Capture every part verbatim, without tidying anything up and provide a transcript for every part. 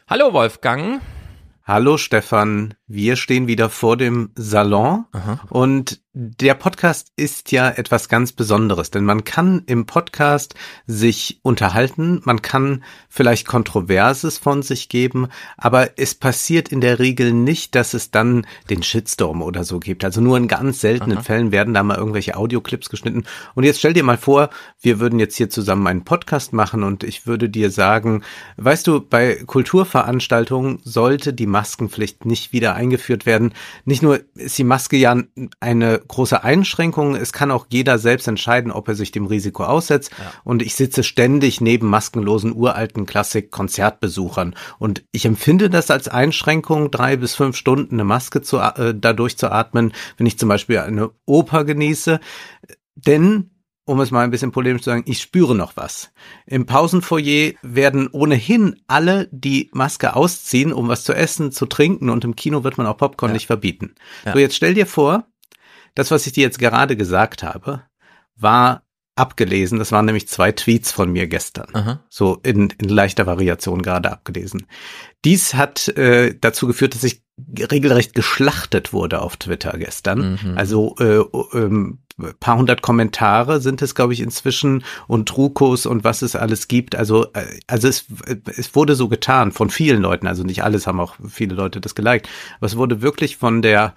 Hallo Wolfgang. Hallo Stefan, wir stehen wieder vor dem Salon. Aha. Und der Podcast ist ja etwas ganz Besonderes, denn man kann im Podcast sich unterhalten, man kann vielleicht Kontroverses von sich geben, aber es passiert in der Regel nicht, dass es dann den Shitstorm oder so gibt. Also nur in ganz seltenen Aha. Fällen werden da mal irgendwelche Audioclips geschnitten. Und jetzt stell dir mal vor, wir würden jetzt hier zusammen einen Podcast machen und ich würde dir sagen, weißt du, bei Kulturveranstaltungen sollte die Maskenpflicht nicht wieder eingeführt werden. Nicht nur ist die Maske ja eine große Einschränkung, es kann auch jeder selbst entscheiden, ob er sich dem Risiko aussetzt. Ja. Und ich sitze ständig neben maskenlosen, uralten Klassik-Konzertbesuchern. Und ich empfinde das als Einschränkung, drei bis fünf Stunden eine Maske zu, äh, dadurch zu atmen, wenn ich zum Beispiel eine Oper genieße. Denn um es mal ein bisschen polemisch zu sagen, ich spüre noch was. Im Pausenfoyer werden ohnehin alle die Maske ausziehen, um was zu essen, zu trinken, und im Kino wird man auch Popcorn ja. nicht verbieten. Ja. So, jetzt stell dir vor, das, was ich dir jetzt gerade gesagt habe, war abgelesen. Das waren nämlich zwei Tweets von mir gestern. Aha. So in, in leichter Variation gerade abgelesen. Dies hat äh, dazu geführt, dass ich regelrecht geschlachtet wurde auf Twitter gestern. Mhm. Also äh, ähm, paar hundert Kommentare sind es, glaube ich, inzwischen, und Trukos und was es alles gibt. Also also es es wurde so getan von vielen Leuten, also nicht alles, haben auch viele Leute das geliked, aber es wurde wirklich von der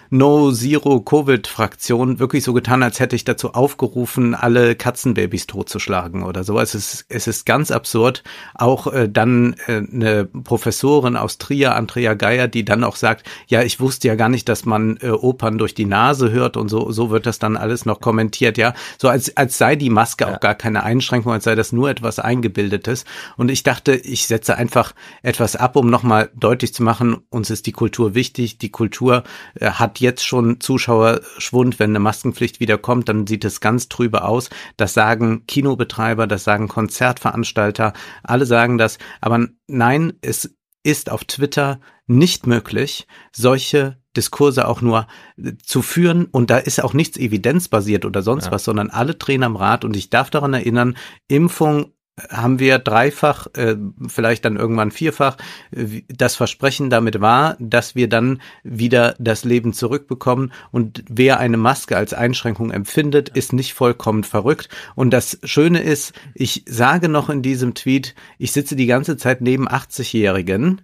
No-Zero-Covid-Fraktion wirklich so getan, als hätte ich dazu aufgerufen, alle Katzenbabys totzuschlagen oder so. Es ist, es ist ganz absurd. Auch äh, dann äh, eine Professorin aus Trier, Andrea Geier, die dann auch sagt, ja, ich wusste ja gar nicht, dass man äh, Opern durch die Nase hört, und so so wird das dann alles noch kommentiert, ja. So als als sei die Maske ja. auch gar keine Einschränkung, als sei das nur etwas Eingebildetes. Und ich dachte, ich setze einfach etwas ab, um nochmal deutlich zu machen, uns ist die Kultur wichtig. Die Kultur äh, hat jetzt schon Zuschauerschwund. Wenn eine Maskenpflicht wieder kommt, dann sieht es ganz trübe aus. Das sagen Kinobetreiber, das sagen Konzertveranstalter, alle sagen das. Aber nein, es ist auf Twitter nicht möglich, solche Diskurse auch nur zu führen, und da ist auch nichts evidenzbasiert oder sonst ja. was, sondern alle drehen am Rad. Und ich darf daran erinnern, Impfung haben wir dreifach, äh, vielleicht dann irgendwann vierfach. Das Versprechen damit war, dass wir dann wieder das Leben zurückbekommen, und wer eine Maske als Einschränkung empfindet, ist nicht vollkommen verrückt. Und das Schöne ist, ich sage noch in diesem Tweet, ich sitze die ganze Zeit neben achtzigjährigen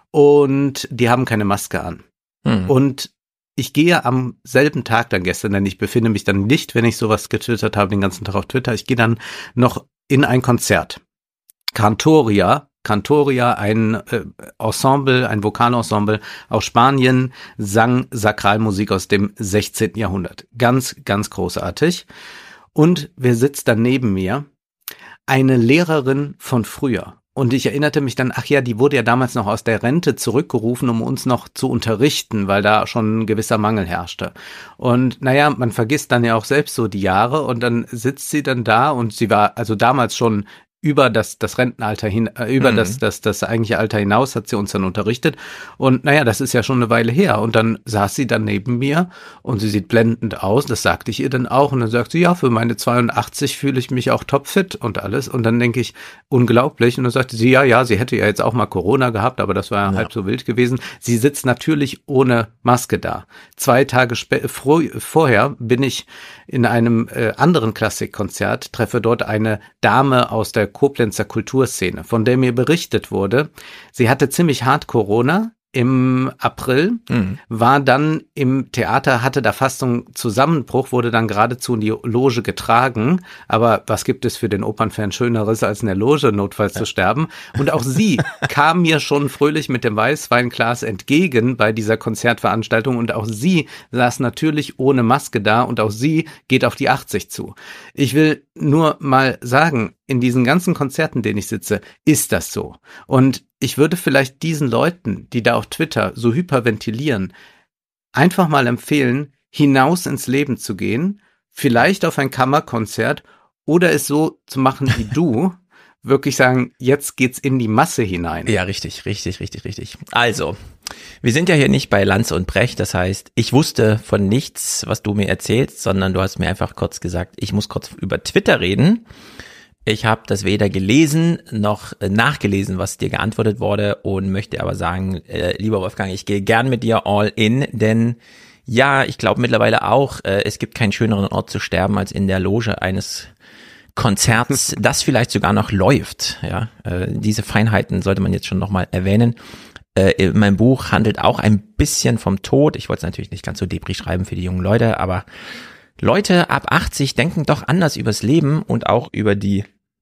und die haben keine Maske an. Hm. Und ich gehe am selben Tag dann gestern, denn ich befinde mich dann nicht, wenn ich sowas getwittert habe, den ganzen Tag auf Twitter, ich gehe dann noch in ein Konzert. Cantoria, Cantoria, ein äh, Ensemble, ein Vokalensemble aus Spanien, sang Sakralmusik aus dem sechzehnten Jahrhundert. Ganz, ganz großartig. Und wer sitzt dann neben mir? Eine Lehrerin von früher. Und ich erinnerte mich dann, ach ja, die wurde ja damals noch aus der Rente zurückgerufen, um uns noch zu unterrichten, weil da schon ein gewisser Mangel herrschte. Und naja, man vergisst dann ja auch selbst so die Jahre, und dann sitzt sie dann da, und sie war also damals schon über das das Rentenalter hin, äh, über mhm. das das das eigentliche Alter hinaus hat sie uns dann unterrichtet. Und naja, das ist ja schon eine Weile her. Und dann saß sie dann neben mir, und sie sieht blendend aus. Das sagte ich ihr dann auch. Und dann sagt sie, ja, für meine zweiundachtzig fühle ich mich auch topfit und alles. Und dann denke ich, unglaublich. Und dann sagte sie, ja, ja, sie hätte ja jetzt auch mal Corona gehabt, aber das war ja halb so wild gewesen. Sie sitzt natürlich ohne Maske da. Zwei Tage spä- fro- vorher bin ich in einem äh, anderen Klassikkonzert, treffe dort eine Dame aus der Koblenzer Kulturszene, von der mir berichtet wurde, sie hatte ziemlich hart Corona im April, mhm. war dann im Theater, hatte da fast so einen Zusammenbruch, wurde dann geradezu in die Loge getragen. Aber was gibt es für den Opernfan Schöneres, als in der Loge notfalls ja. zu sterben? Und auch sie kam mir schon fröhlich mit dem Weißweinglas entgegen bei dieser Konzertveranstaltung, und auch sie saß natürlich ohne Maske da, und auch sie geht auf die achtzig zu. Ich will nur mal sagen, in diesen ganzen Konzerten, denen ich sitze, ist das so. Und ich würde vielleicht diesen Leuten, die da auf Twitter so hyperventilieren, einfach mal empfehlen, hinaus ins Leben zu gehen, vielleicht auf ein Kammerkonzert, oder es so zu machen wie du, wirklich sagen, jetzt geht's in die Masse hinein. Ja, richtig, richtig, richtig, richtig. Also, wir sind ja hier nicht bei Lanz und Brecht, das heißt, ich wusste von nichts, was du mir erzählst, sondern du hast mir einfach kurz gesagt, ich muss kurz über Twitter reden. Ich habe das weder gelesen noch nachgelesen, was dir geantwortet wurde und möchte aber sagen, äh, lieber Wolfgang, ich gehe gern mit dir all in, denn ja, ich glaube mittlerweile auch, äh, es gibt keinen schöneren Ort zu sterben als in der Loge eines Konzerts, das vielleicht sogar noch läuft. Ja, äh, diese Feinheiten sollte man jetzt schon nochmal erwähnen. Äh, mein Buch handelt auch ein bisschen vom Tod. Ich wollte es natürlich nicht ganz so depri schreiben für die jungen Leute, aber Leute ab achtzig denken doch anders übers Leben und auch über die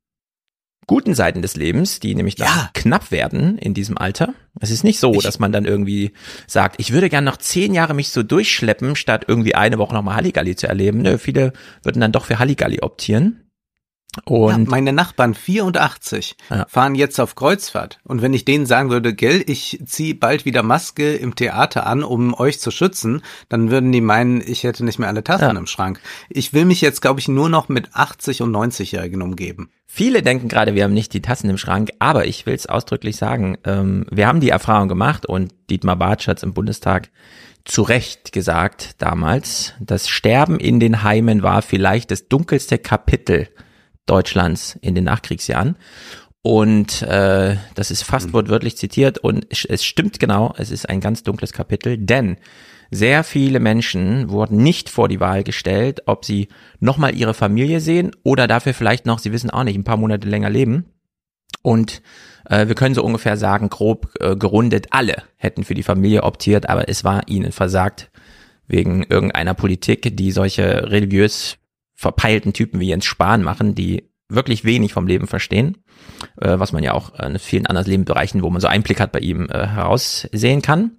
guten Seiten des Lebens, die nämlich dann ja. knapp werden in diesem Alter. Es ist nicht so, ich, dass man dann irgendwie sagt, ich würde gern noch zehn Jahre mich so durchschleppen, statt irgendwie eine Woche nochmal Halligalli zu erleben. Nö, viele würden dann doch für Halligalli optieren. Und ja, meine Nachbarn vierundachtzig ja. fahren jetzt auf Kreuzfahrt. Und wenn ich denen sagen würde, gell, ich ziehe bald wieder Maske im Theater an, um euch zu schützen, dann würden die meinen, ich hätte nicht mehr alle Tassen ja. im Schrank. Ich will mich jetzt, glaube ich, nur noch mit achtzig- und neunzigjährigen umgeben. Viele denken gerade, wir haben nicht die Tassen im Schrank, aber ich will es ausdrücklich sagen, ähm, wir haben die Erfahrung gemacht und Dietmar Bartsch hat es im Bundestag zu Recht gesagt damals, das Sterben in den Heimen war vielleicht das dunkelste Kapitel Deutschlands in den Nachkriegsjahren und äh, das ist fast wortwörtlich zitiert und es stimmt genau, es ist ein ganz dunkles Kapitel, denn sehr viele Menschen wurden nicht vor die Wahl gestellt, ob sie nochmal ihre Familie sehen oder dafür vielleicht noch, sie wissen auch nicht, ein paar Monate länger leben und äh, wir können so ungefähr sagen, grob äh, gerundet, alle hätten für die Familie optiert, aber es war ihnen versagt wegen irgendeiner Politik, die solche religiös verpeilten Typen wie Jens Spahn machen, die wirklich wenig vom Leben verstehen, äh, was man ja auch in vielen anderen Lebensbereichen, wo man so Einblick hat, bei ihm äh, heraussehen kann.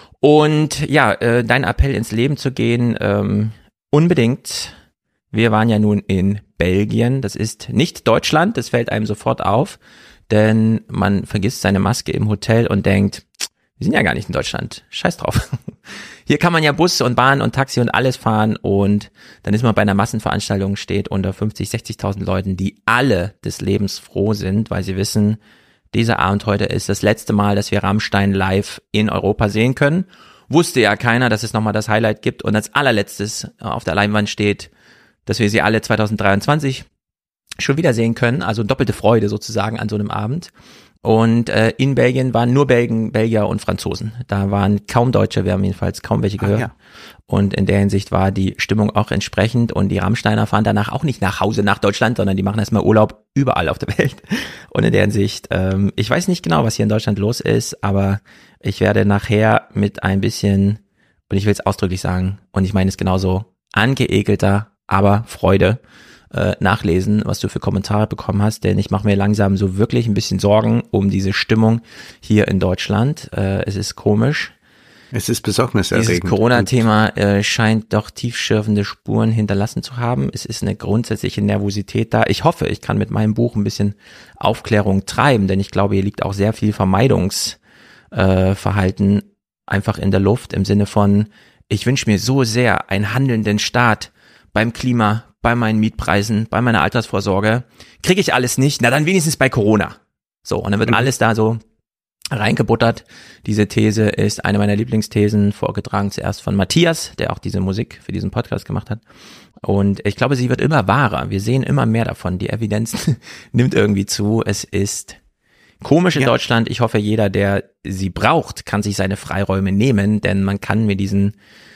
Und ja, äh, dein Appell ins Leben zu gehen, ähm, unbedingt. Wir waren ja nun in Belgien, das ist nicht Deutschland, das fällt einem sofort auf, denn man vergisst seine Maske im Hotel und denkt, wir sind ja gar nicht in Deutschland, scheiß drauf. Hier kann man ja Bus und Bahn und Taxi und alles fahren und dann ist man bei einer Massenveranstaltung, steht unter fünfzig, sechzigtausend Leuten, die alle des Lebens froh sind, weil sie wissen, dieser Abend heute ist das letzte Mal, dass wir Rammstein live in Europa sehen können. Wusste ja keiner, dass es nochmal das Highlight gibt und als allerletztes auf der Leinwand steht, dass wir sie alle zwanzig dreiundzwanzig schon wieder sehen können, also doppelte Freude sozusagen an so einem Abend. Und äh, in Belgien waren nur Belgen, Belgier und Franzosen. Da waren kaum Deutsche, wir haben jedenfalls kaum welche gehört. Ah, ja. Und in der Hinsicht war die Stimmung auch entsprechend. Und die Rammsteiner fahren danach auch nicht nach Hause nach Deutschland, sondern die machen erstmal Urlaub überall auf der Welt. Und in der Hinsicht, ähm, ich weiß nicht genau, was hier in Deutschland los ist, aber ich werde nachher mit ein bisschen, und ich will es ausdrücklich sagen, und ich meine es genauso, angeekelter, aber Freude, Äh, nachlesen, was du für Kommentare bekommen hast, denn ich mache mir langsam so wirklich ein bisschen Sorgen um diese Stimmung hier in Deutschland. Äh, es ist komisch. Es ist besorgniserregend. Dieses Corona-Thema äh, scheint doch tiefschürfende Spuren hinterlassen zu haben. Es ist eine grundsätzliche Nervosität da. Ich hoffe, ich kann mit meinem Buch ein bisschen Aufklärung treiben, denn ich glaube, hier liegt auch sehr viel Vermeidungsverhalten äh, einfach in der Luft im Sinne von, ich wünsche mir so sehr einen handelnden Staat beim Klima, bei meinen Mietpreisen, bei meiner Altersvorsorge, kriege ich alles nicht, na dann wenigstens bei Corona. So, und dann wird alles da so reingebuttert. Diese These ist eine meiner Lieblingsthesen, vorgetragen zuerst von Matthias, der auch diese Musik für diesen Podcast gemacht hat. Und ich glaube, sie wird immer wahrer. Wir sehen immer mehr davon. Die Evidenz nimmt irgendwie zu. Es ist komisch in ja. Deutschland. Ich hoffe, jeder, der sie braucht, kann sich seine Freiräume nehmen, denn man kann mit diesen,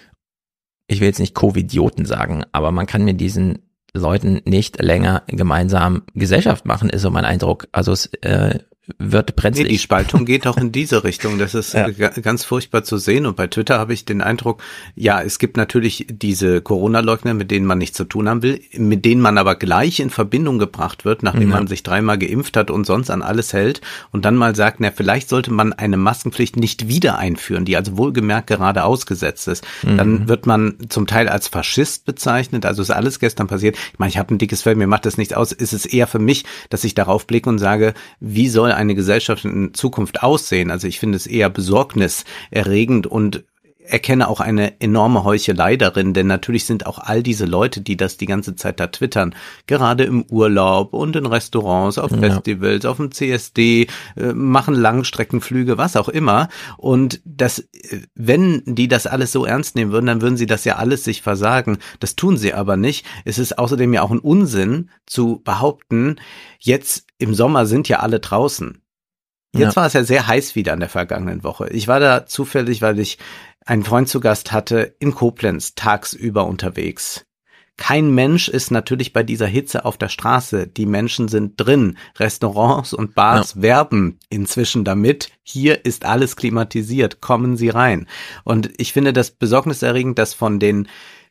ich will jetzt nicht Covidioten sagen, aber man kann mit diesen Leuten nicht länger gemeinsam Gesellschaft machen, ist so mein Eindruck. Also es äh, wird brenzlig. Nee, die Spaltung geht auch in diese Richtung. Das ist ja. g- ganz furchtbar zu sehen. Und bei Twitter habe ich den Eindruck, ja, es gibt natürlich diese Corona-Leugner, mit denen man nichts zu tun haben will, mit denen man aber gleich in Verbindung gebracht wird, nachdem ja. man sich dreimal geimpft hat und sonst an alles hält und dann mal sagt, na, vielleicht sollte man eine Maskenpflicht nicht wieder einführen, die also wohlgemerkt gerade ausgesetzt ist. Mhm. Dann wird man zum Teil als Faschist bezeichnet. Also ist alles gestern passiert. Ich meine, ich habe ein dickes Fell, mir macht das nichts aus. Es ist eher für mich, dass ich darauf blicke und sage, wie soll eine Gesellschaft in Zukunft aussehen? Also ich finde es eher besorgniserregend und erkenne auch eine enorme Heuchelei darin, denn natürlich sind auch all diese Leute, die das die ganze Zeit da twittern, gerade im Urlaub und in Restaurants, auf Festivals, ja. auf dem C S D, äh, machen Langstreckenflüge, was auch immer. Und das, wenn die das alles so ernst nehmen würden, dann würden sie das ja alles sich versagen. Das tun sie aber nicht. Es ist außerdem ja auch ein Unsinn zu behaupten, jetzt im Sommer sind ja alle draußen. Jetzt ja. war es ja sehr heiß wieder in der vergangenen Woche. Ich war da zufällig, weil ich einen Freund zu Gast hatte, in Koblenz tagsüber unterwegs. Kein Mensch ist natürlich bei dieser Hitze auf der Straße. Die Menschen sind drin. Restaurants und Bars ja. werben inzwischen damit. Hier ist alles klimatisiert. Kommen Sie rein. Und ich finde das besorgniserregend, dass von den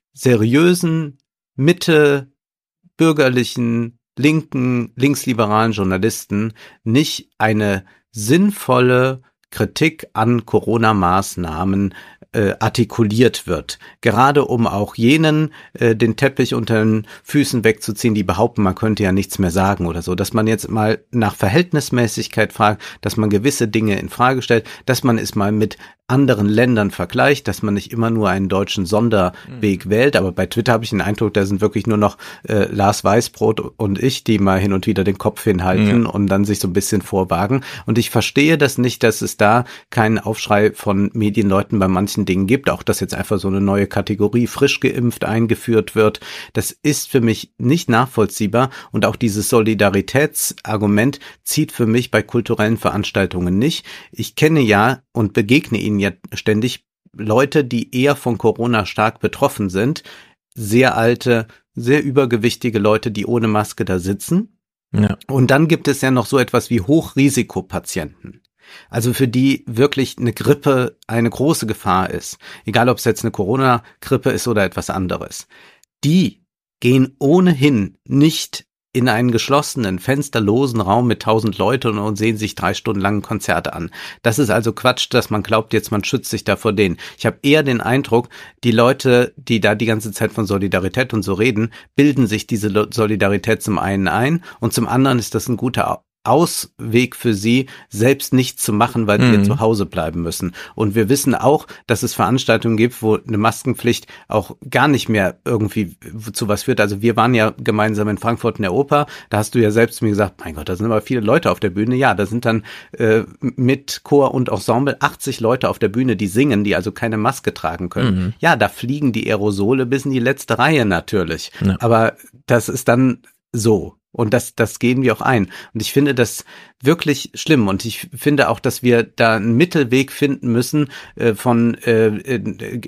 seriösen, Mitte, bürgerlichen, linken, linksliberalen Journalisten nicht eine sinnvolle Kritik an Corona-Maßnahmen äh, artikuliert wird. Gerade um auch jenen äh, den Teppich unter den Füßen wegzuziehen, die behaupten, man könnte ja nichts mehr sagen oder so. Dass man jetzt mal nach Verhältnismäßigkeit fragt, dass man gewisse Dinge in Frage stellt, dass man es mal mit anderen Ländern vergleicht, dass man nicht immer nur einen deutschen Sonderweg mhm. wählt. Aber bei Twitter habe ich den Eindruck, da sind wirklich nur noch äh, Lars Weißbrot und ich, die mal hin und wieder den Kopf hinhalten mhm. und dann sich so ein bisschen vorwagen. Und ich verstehe das nicht, dass es da keinen Aufschrei von Medienleuten bei manchen Dingen gibt. Auch dass jetzt einfach so eine neue Kategorie frisch geimpft eingeführt wird. Das ist für mich nicht nachvollziehbar. Und auch dieses Solidaritätsargument zieht für mich bei kulturellen Veranstaltungen nicht. Ich kenne ja und begegne ihnen ja ständig Leute, die eher von Corona stark betroffen sind, sehr alte, sehr übergewichtige Leute, die ohne Maske da sitzen. Ja. Und dann gibt es ja noch so etwas wie Hochrisikopatienten. Also für die wirklich eine Grippe eine große Gefahr ist. Egal, ob es jetzt eine Corona-Grippe ist oder etwas anderes. Die gehen ohnehin nicht in einen geschlossenen, fensterlosen Raum mit tausend Leuten und sehen sich drei Stunden lang ein Konzert an. Das ist also Quatsch, dass man glaubt, jetzt man schützt sich da vor denen. Ich habe eher den Eindruck, die Leute, die da die ganze Zeit von Solidarität und so reden, bilden sich diese Solidarität zum einen ein und zum anderen ist das ein guter Ausweg für sie, selbst nichts zu machen, weil mhm. sie zu Hause bleiben müssen. Und wir wissen auch, dass es Veranstaltungen gibt, wo eine Maskenpflicht auch gar nicht mehr irgendwie zu was führt. Also wir waren ja gemeinsam in Frankfurt in der Oper, da hast du ja selbst mir gesagt, mein Gott, da sind aber viele Leute auf der Bühne. Ja, da sind dann äh, mit Chor und Ensemble achtzig Leute auf der Bühne, die singen, die also keine Maske tragen können. Mhm. Ja, da fliegen die Aerosole bis in die letzte Reihe natürlich. Ja. Aber das ist dann so. Und das, das gehen wir auch ein. Und ich finde das wirklich schlimm. Und ich finde auch, dass wir da einen Mittelweg finden müssen äh, von äh,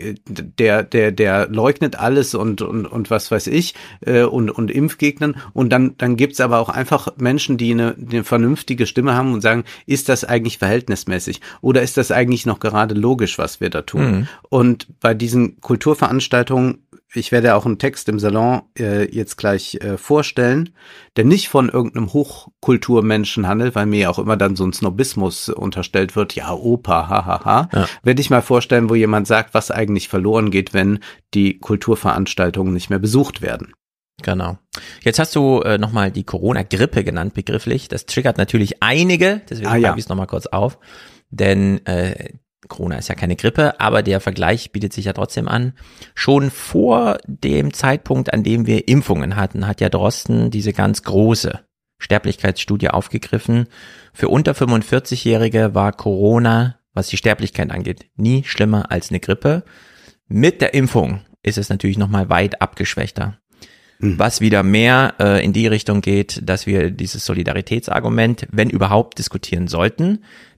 der, der, der leugnet alles und und und was weiß ich äh, und und Impfgegnern. Und dann dann gibt's aber auch einfach Menschen, die eine, eine vernünftige Stimme haben und sagen, ist das eigentlich verhältnismäßig oder ist das eigentlich noch gerade logisch, was wir da tun? Mhm. Und bei diesen Kulturveranstaltungen, ich werde auch einen Text im Salon äh, jetzt gleich äh, vorstellen, der nicht von irgendeinem Hochkulturmenschen handelt, weil mir ja auch immer dann so ein Snobismus unterstellt wird, ja, Oper, hahaha. Ha, ha. Ja. Werde ich mal vorstellen, wo jemand sagt, was eigentlich verloren geht, wenn die Kulturveranstaltungen nicht mehr besucht werden. Genau. Jetzt hast du äh, nochmal die Corona-Grippe genannt, begrifflich. Das triggert natürlich einige, deswegen ah, ja. greife ich es nochmal kurz auf, denn äh, Corona ist ja keine Grippe, aber der Vergleich bietet sich ja trotzdem an. Schon vor dem Zeitpunkt, an dem wir Impfungen hatten, hat ja Drosten diese ganz große Sterblichkeitsstudie aufgegriffen. Für unter fünfundvierzig-Jährige war Corona, was die Sterblichkeit angeht, nie schlimmer als eine Grippe. Mit der Impfung ist es natürlich nochmal weit abgeschwächter. Mhm. Was wieder mehr äh, in die Richtung geht, dass wir dieses Solidaritätsargument, wenn überhaupt, diskutieren sollten.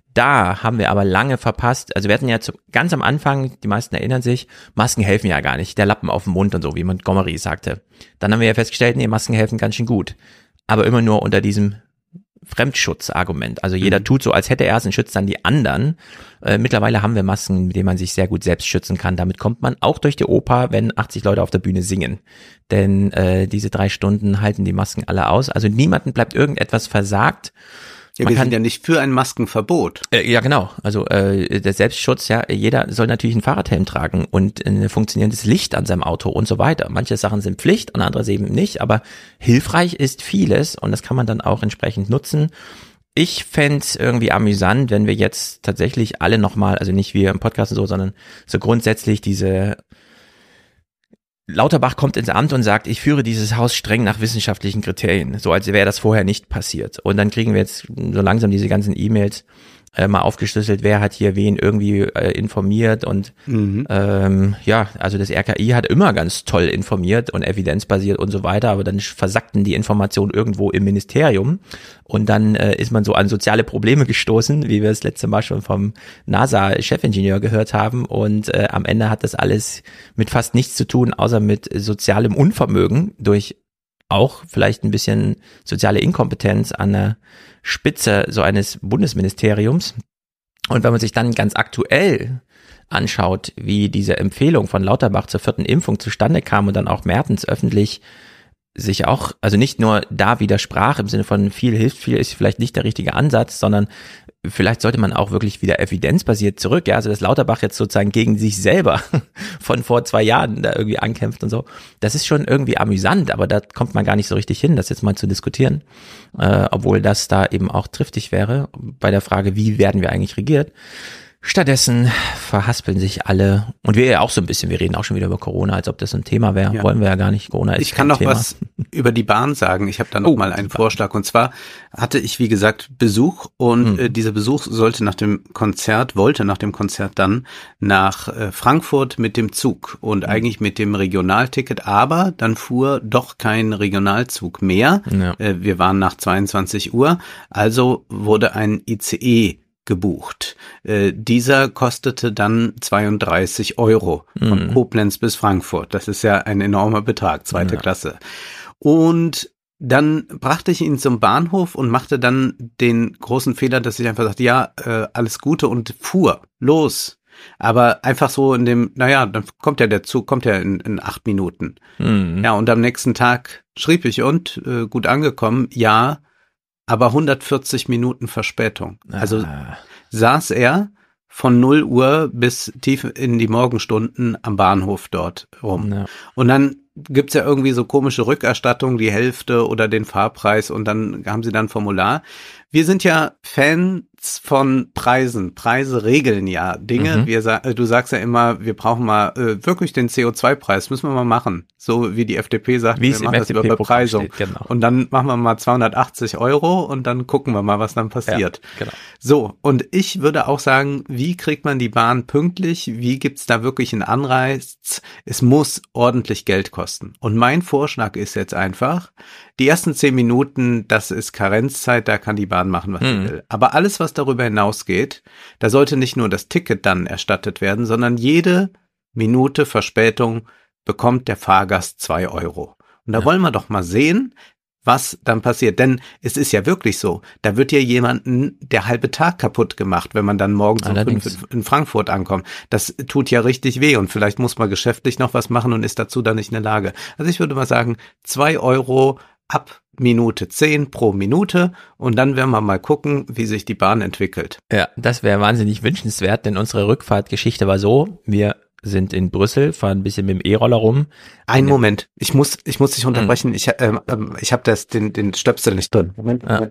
Da haben wir aber lange verpasst, also wir hatten ja zu, ganz am Anfang, die meisten erinnern sich, Masken helfen ja gar nicht, der Lappen auf dem Mund und so, wie Montgomery sagte. Dann haben wir ja festgestellt, nee, Masken helfen ganz schön gut, aber immer nur unter diesem Fremdschutzargument. Also jeder mhm. tut so, als hätte er es und schützt dann die anderen. Äh, mittlerweile haben wir Masken, mit denen man sich sehr gut selbst schützen kann. Damit kommt man auch durch die Oper, wenn achtzig Leute auf der Bühne singen. Denn äh, diese drei Stunden halten die Masken alle aus. Also niemandem bleibt irgendetwas versagt. Ja, wir sind ja nicht für ein Maskenverbot. Äh, ja, genau. Also äh, der Selbstschutz, ja, jeder soll natürlich einen Fahrradhelm tragen und ein funktionierendes Licht an seinem Auto und so weiter. Manche Sachen sind Pflicht und andere eben nicht, aber hilfreich ist vieles und das kann man dann auch entsprechend nutzen. ich fände irgendwie amüsant, wenn wir jetzt tatsächlich alle nochmal, also nicht wir im Podcast und so, sondern so grundsätzlich diese Lauterbach kommt ins Amt und sagt, ich führe dieses Haus streng nach wissenschaftlichen Kriterien, so als wäre das vorher nicht passiert. Und dann kriegen wir jetzt so langsam diese ganzen E-Mails äh, mal aufgeschlüsselt, wer hat hier wen irgendwie äh, informiert und mhm. ähm, ja, also das R K I hat immer ganz toll informiert und evidenzbasiert und so weiter, aber dann versackten die Informationen irgendwo im Ministerium und dann äh, ist man so an soziale Probleme gestoßen, wie wir das letzte Mal schon vom NASA-Chefingenieur gehört haben und äh, am Ende hat das alles mit fast nichts zu tun, außer mit sozialem Unvermögen durch auch vielleicht ein bisschen soziale Inkompetenz an der Spitze so eines Bundesministeriums. Und wenn man sich dann ganz aktuell anschaut, wie diese Empfehlung von Lauterbach zur vierten Impfung zustande kam und dann auch Mertens öffentlich sich auch, also nicht nur da widersprach im Sinne von viel hilft, viel ist vielleicht nicht der richtige Ansatz, sondern vielleicht sollte man auch wirklich wieder evidenzbasiert zurück, ja, also dass Lauterbach jetzt sozusagen gegen sich selber von vor zwei Jahren da irgendwie ankämpft und so, das ist schon irgendwie amüsant, aber da kommt man gar nicht so richtig hin, das jetzt mal zu diskutieren, äh, obwohl das da eben auch triftig wäre bei der Frage, wie werden wir eigentlich regiert. Stattdessen verhaspeln sich alle und wir ja auch so ein bisschen, wir reden auch schon wieder über Corona, als ob das ein Thema wäre, ja. Wollen wir ja gar nicht, Corona ist Ich kann noch Thema. Was über die Bahn sagen, ich habe da noch oh, mal einen super. Vorschlag und zwar hatte ich, wie gesagt, Besuch und mhm. äh, dieser Besuch sollte nach dem Konzert, wollte nach dem Konzert dann nach äh, Frankfurt mit dem Zug und mhm. eigentlich mit dem Regionalticket, aber dann fuhr doch kein Regionalzug mehr, ja. äh, wir waren nach zweiundzwanzig Uhr, also wurde ein I C E gebucht. Äh, dieser kostete dann zweiunddreißig Euro von mhm. Koblenz bis Frankfurt. Das ist ja ein enormer Betrag, zweite ja. Klasse. Und dann brachte ich ihn zum Bahnhof und machte dann den großen Fehler, dass ich einfach sagte, ja, äh, alles Gute und fuhr los. Aber einfach so in dem, naja, dann kommt ja der Zug, kommt ja in, in acht Minuten. Mhm. Ja, und am nächsten Tag schrieb ich und, äh, gut angekommen, ja, aber hundertvierzig Minuten Verspätung. Also ah. saß er von null Uhr bis tief in die Morgenstunden am Bahnhof dort rum. Ja. Und dann gibt's ja irgendwie so komische Rückerstattungen, die Hälfte oder den Fahrpreis und dann haben sie dann ein Formular. Wir sind ja Fans von Preisen. Preise regeln ja Dinge. Mhm. Wir, du sagst ja immer, wir brauchen mal äh, wirklich den C O zwei Preis, müssen wir mal machen. So wie die F D P sagt, wie wir machen das über Bepreisung. Steht, genau. Und dann machen wir mal zweihundertachtzig Euro und dann gucken wir mal, was dann passiert. Ja, genau. So, und ich würde auch sagen, wie kriegt man die Bahn pünktlich? Wie gibt's da wirklich einen Anreiz? Es muss ordentlich Geld kosten. Und mein Vorschlag ist jetzt einfach, die ersten zehn Minuten, das ist Karenzzeit, da kann die Bahn machen, was sie mhm. will. Aber alles, was darüber hinausgeht, da sollte nicht nur das Ticket dann erstattet werden, sondern jede Minute Verspätung bekommt der Fahrgast zwei Euro. Und da ja. wollen wir doch mal sehen, was dann passiert. Denn es ist ja wirklich so, da wird ja jemanden der halbe Tag kaputt gemacht, wenn man dann morgens um fünf in Frankfurt ankommt. Das tut ja richtig weh und vielleicht muss man geschäftlich noch was machen und ist dazu dann nicht in der Lage. Also ich würde mal sagen, zwei Euro ab Minute zehn pro Minute und dann werden wir mal gucken, wie sich die Bahn entwickelt. Ja, das wäre wahnsinnig wünschenswert, denn unsere Rückfahrtgeschichte war so, wir sind in Brüssel, fahren ein bisschen mit dem E-Roller rum. Ein Moment, ich muss ich muss dich unterbrechen, mhm. ich, ähm, ich habe das den, den Stöpsel nicht drin. Moment, Moment.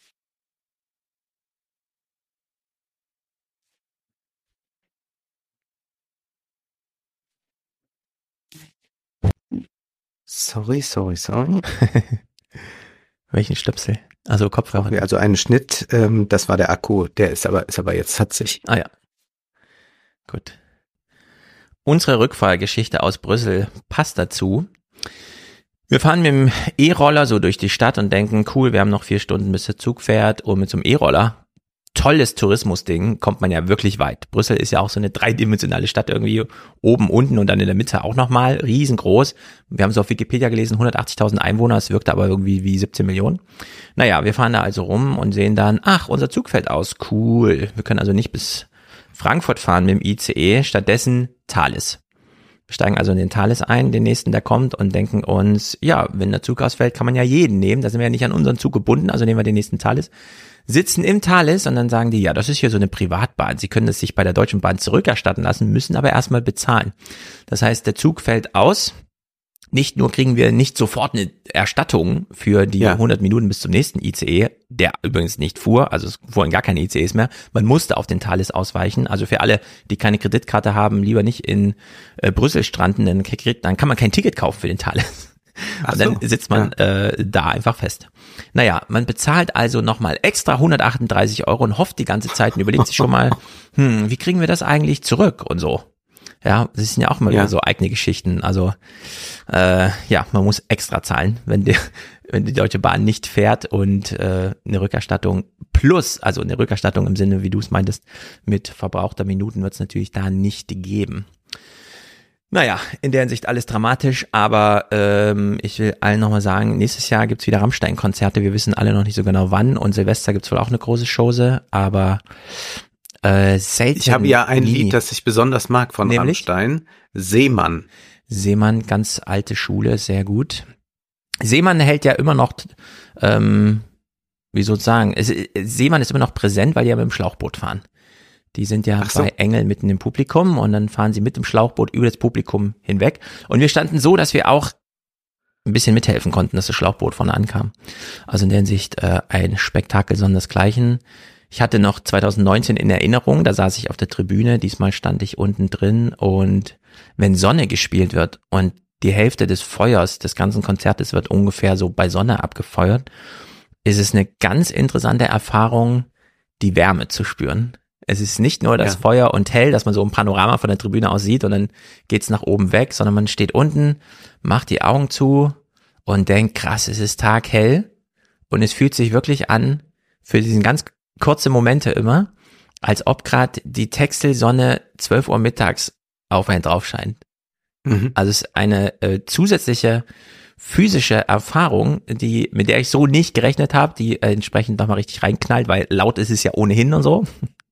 Ja. Sorry, sorry, sorry. Welchen Stöpsel? Also Kopfhörer. Okay, also einen Schnitt, ähm, das war der Akku, der ist aber ist aber jetzt hat sich. Ah ja. Gut. Unsere Rückfahrgeschichte aus Brüssel passt dazu. Wir fahren mit dem E-Roller so durch die Stadt und denken, cool, wir haben noch vier Stunden, bis der Zug fährt. Und mit so einem E-Roller, tolles Tourismusding, kommt man ja wirklich weit. Brüssel ist ja auch so eine dreidimensionale Stadt irgendwie, oben, unten und dann in der Mitte auch nochmal, riesengroß. Wir haben es auf Wikipedia gelesen, hundertachtzigtausend Einwohner, es wirkte aber irgendwie wie siebzehn Millionen. Naja, wir fahren da also rum und sehen dann, ach, unser Zug fällt aus, cool. Wir können also nicht bis Frankfurt fahren mit dem I C E, stattdessen Thales. Wir steigen also in den Thales ein, den nächsten, der kommt und denken uns, ja, wenn der Zug ausfällt, kann man ja jeden nehmen, da sind wir ja nicht an unseren Zug gebunden, also nehmen wir den nächsten Thales. Sitzen im Thales und dann sagen die, ja, das ist hier so eine Privatbahn, Sie können es sich bei der Deutschen Bahn zurückerstatten lassen, müssen aber erstmal bezahlen. Das heißt, der Zug fällt aus, nicht nur kriegen wir nicht sofort eine Erstattung für die ja. hundert Minuten bis zum nächsten I C E, der übrigens nicht fuhr, also es fuhren gar keine I C Es mehr, man musste auf den Thales ausweichen, also für alle, die keine Kreditkarte haben, lieber nicht in äh, Brüssel stranden, dann, kriegt, dann kann man kein Ticket kaufen für den Thales. Ach und dann so. sitzt man ja. äh, da einfach fest. Naja, man bezahlt also nochmal extra hundertachtunddreißig Euro und hofft die ganze Zeit und überlegt sich schon mal, hm, wie kriegen wir das eigentlich zurück und so. Ja, das sind ja auch mal ja. wieder so eigene Geschichten. Also äh, ja, man muss extra zahlen, wenn die, wenn die Deutsche Bahn nicht fährt und äh, eine Rückerstattung plus, also eine Rückerstattung im Sinne, wie du es meintest, mit verbrauchter Minuten wird es natürlich da nicht geben. Naja, in der Hinsicht alles dramatisch, aber ähm, ich will allen nochmal sagen, nächstes Jahr gibt's wieder Rammstein-Konzerte, wir wissen alle noch nicht so genau wann und Silvester gibt's wohl auch eine große Chose, aber äh, selten. Ich habe ja ein nie. Lied, das ich besonders mag von Nämlich? Rammstein, Seemann. Seemann, ganz alte Schule, sehr gut. Seemann hält ja immer noch, ähm, wie sozusagen, es, Seemann ist immer noch präsent, weil die ja mit dem Schlauchboot fahren. Die sind ja so. Bei Engel mitten im Publikum und dann fahren sie mit dem Schlauchboot über das Publikum hinweg. Und wir standen so, dass wir auch ein bisschen mithelfen konnten, dass das Schlauchboot vorne ankam. Also in der Hinsicht äh, ein Spektakel sondersgleichen. Ich hatte noch zwanzig neunzehn in Erinnerung, da saß ich auf der Tribüne, diesmal stand ich unten drin und wenn Sonne gespielt wird und die Hälfte des Feuers des ganzen Konzertes wird ungefähr so bei Sonne abgefeuert, ist es eine ganz interessante Erfahrung, die Wärme zu spüren. Es ist nicht nur das ja. Feuer und hell, dass man so ein Panorama von der Tribüne aus sieht und dann geht's nach oben weg, sondern man steht unten, macht die Augen zu und denkt, krass, es ist taghell und es fühlt sich wirklich an, für diesen ganz kurze Momente immer, als ob gerade die Textilsonne zwölf Uhr mittags auf einen drauf scheint. Mhm. Also es ist eine äh, zusätzliche physische Erfahrung, die mit der ich so nicht gerechnet habe, die äh, entsprechend nochmal richtig reinknallt, weil laut ist es ja ohnehin und so.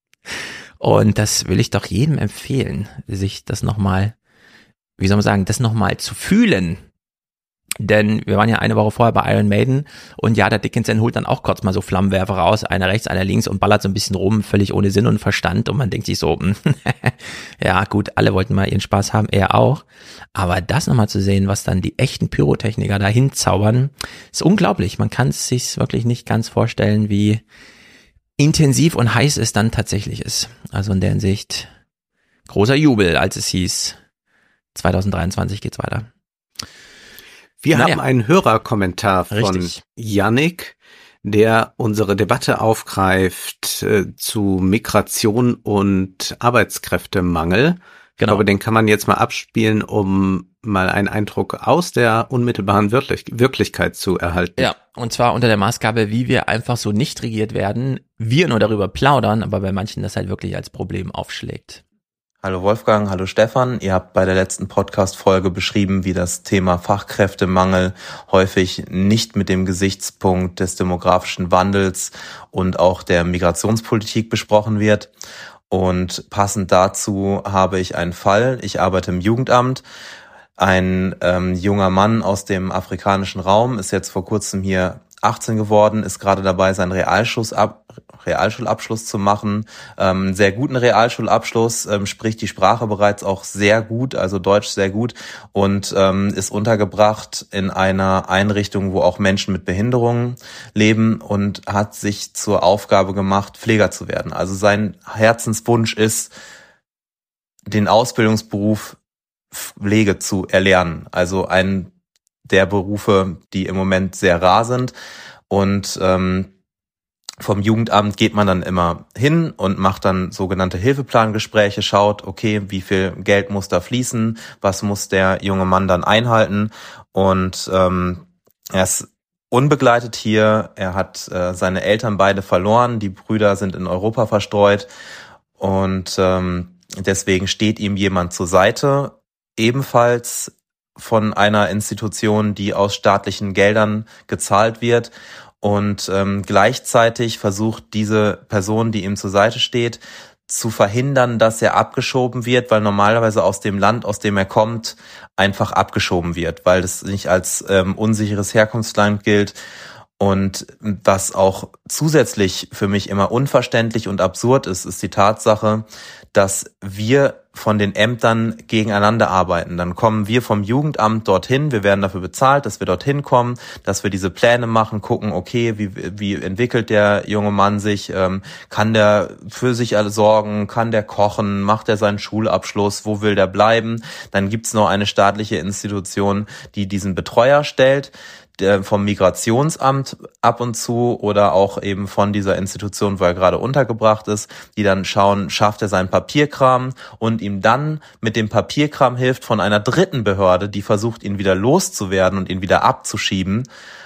Und das will ich doch jedem empfehlen, sich das nochmal, wie soll man sagen, das nochmal zu fühlen. Denn wir waren ja eine Woche vorher bei Iron Maiden und ja, der Dickinson holt dann auch kurz mal so Flammenwerfer raus, einer rechts, einer links und ballert so ein bisschen rum, völlig ohne Sinn und Verstand und man denkt sich so, ja gut, alle wollten mal ihren Spaß haben, er auch. Aber das nochmal zu sehen, was dann die echten Pyrotechniker da hinzaubern, ist unglaublich. Man kann es sich wirklich nicht ganz vorstellen, wie intensiv und heiß es dann tatsächlich ist. Also in der Hinsicht großer Jubel, als es hieß, zwanzig dreiundzwanzig geht's weiter. Wir naja. haben einen Hörerkommentar von Richtig. Yannick, der unsere Debatte aufgreift äh, zu Migration und Arbeitskräftemangel. Genau. Ich glaube, den kann man jetzt mal abspielen, um mal einen Eindruck aus der unmittelbaren Wirklich- Wirklichkeit zu erhalten. Ja, und zwar unter der Maßgabe, wie wir einfach so nicht regiert werden, wir nur darüber plaudern, aber bei manchen das halt wirklich als Problem aufschlägt. Hallo Wolfgang, hallo Stefan. Ihr habt bei der letzten Podcast-Folge beschrieben, wie das Thema Fachkräftemangel häufig nicht mit dem Gesichtspunkt des demografischen Wandels und auch der Migrationspolitik besprochen wird. Und passend dazu habe ich einen Fall. Ich arbeite im Jugendamt. Ein ähm, junger Mann aus dem afrikanischen Raum ist jetzt vor kurzem hier achtzehn geworden, ist gerade dabei, seinen Realschulabschluss, Realschulabschluss zu machen. Ähm, sehr guten Realschulabschluss, ähm, spricht die Sprache bereits auch sehr gut, also Deutsch sehr gut und ähm, ist untergebracht in einer Einrichtung, wo auch Menschen mit Behinderungen leben und hat sich zur Aufgabe gemacht, Pfleger zu werden. Also sein Herzenswunsch ist, den Ausbildungsberuf Pflege zu erlernen. Also ein der Berufe, die im Moment sehr rar sind. Und ähm, vom Jugendamt geht man dann immer hin und macht dann sogenannte Hilfeplangespräche, schaut, okay, wie viel Geld muss da fließen, was muss der junge Mann dann einhalten. Und ähm, er ist unbegleitet hier, er hat äh, seine Eltern beide verloren, die Brüder sind in Europa verstreut und ähm, deswegen steht ihm jemand zur Seite, ebenfalls von einer Institution, die aus staatlichen Geldern gezahlt wird und ähm, gleichzeitig versucht diese Person, die ihm zur Seite steht, zu verhindern, dass er abgeschoben wird, weil normalerweise aus dem Land, aus dem er kommt, einfach abgeschoben wird, weil das nicht als ähm, unsicheres Herkunftsland gilt. Und was auch zusätzlich für mich immer unverständlich und absurd ist, ist die Tatsache, dass wir von den Ämtern gegeneinander arbeiten. Dann kommen wir vom Jugendamt dorthin, wir werden dafür bezahlt, dass wir dorthin kommen, dass wir diese Pläne machen, gucken, okay, wie wie entwickelt der junge Mann sich, ähm, kann der für sich alle sorgen, kann der kochen, macht er seinen Schulabschluss, wo will der bleiben? Dann gibt's noch eine staatliche Institution, die diesen Betreuer stellt, vom Migrationsamt ab und zu oder auch eben von dieser Institution, wo er gerade untergebracht ist, die dann schauen, schafft er seinen Papierkram und ihm dann mit dem Papierkram hilft von einer dritten Behörde, die versucht, ihn wieder loszuwerden und ihn wieder abzuschieben.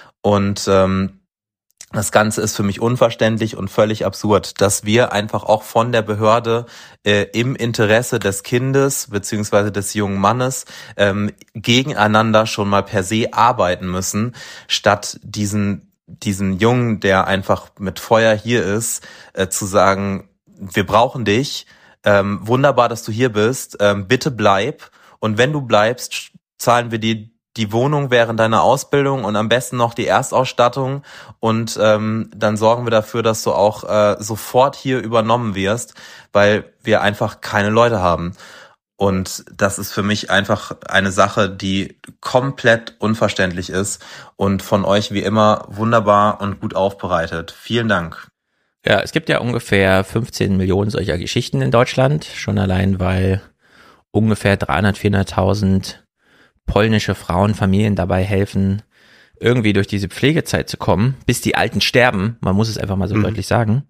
Und ähm, das Ganze ist für mich unverständlich und völlig absurd, dass wir einfach auch von der Behörde äh, im Interesse des Kindes beziehungsweise des jungen Mannes ähm, gegeneinander schon mal per se arbeiten müssen, statt diesen diesen Jungen, der einfach mit Feuer hier ist, äh, zu sagen, wir brauchen dich, ähm, wunderbar, dass du hier bist, ähm, bitte bleib und wenn du bleibst, zahlen wir dir die Wohnung während deiner Ausbildung und am besten noch die Erstausstattung und ähm, dann sorgen wir dafür, dass du auch äh, sofort hier übernommen wirst, weil wir einfach keine Leute haben. Und das ist für mich einfach eine Sache, die komplett unverständlich ist und von euch wie immer wunderbar und gut aufbereitet. Vielen Dank. Ja, es gibt ja ungefähr fünfzehn Millionen solcher Geschichten in Deutschland, schon allein, weil ungefähr dreihundert, vierhunderttausend polnische Frauen, Familien dabei helfen, irgendwie durch diese Pflegezeit zu kommen, bis die Alten sterben, man muss es einfach mal so mhm. deutlich sagen.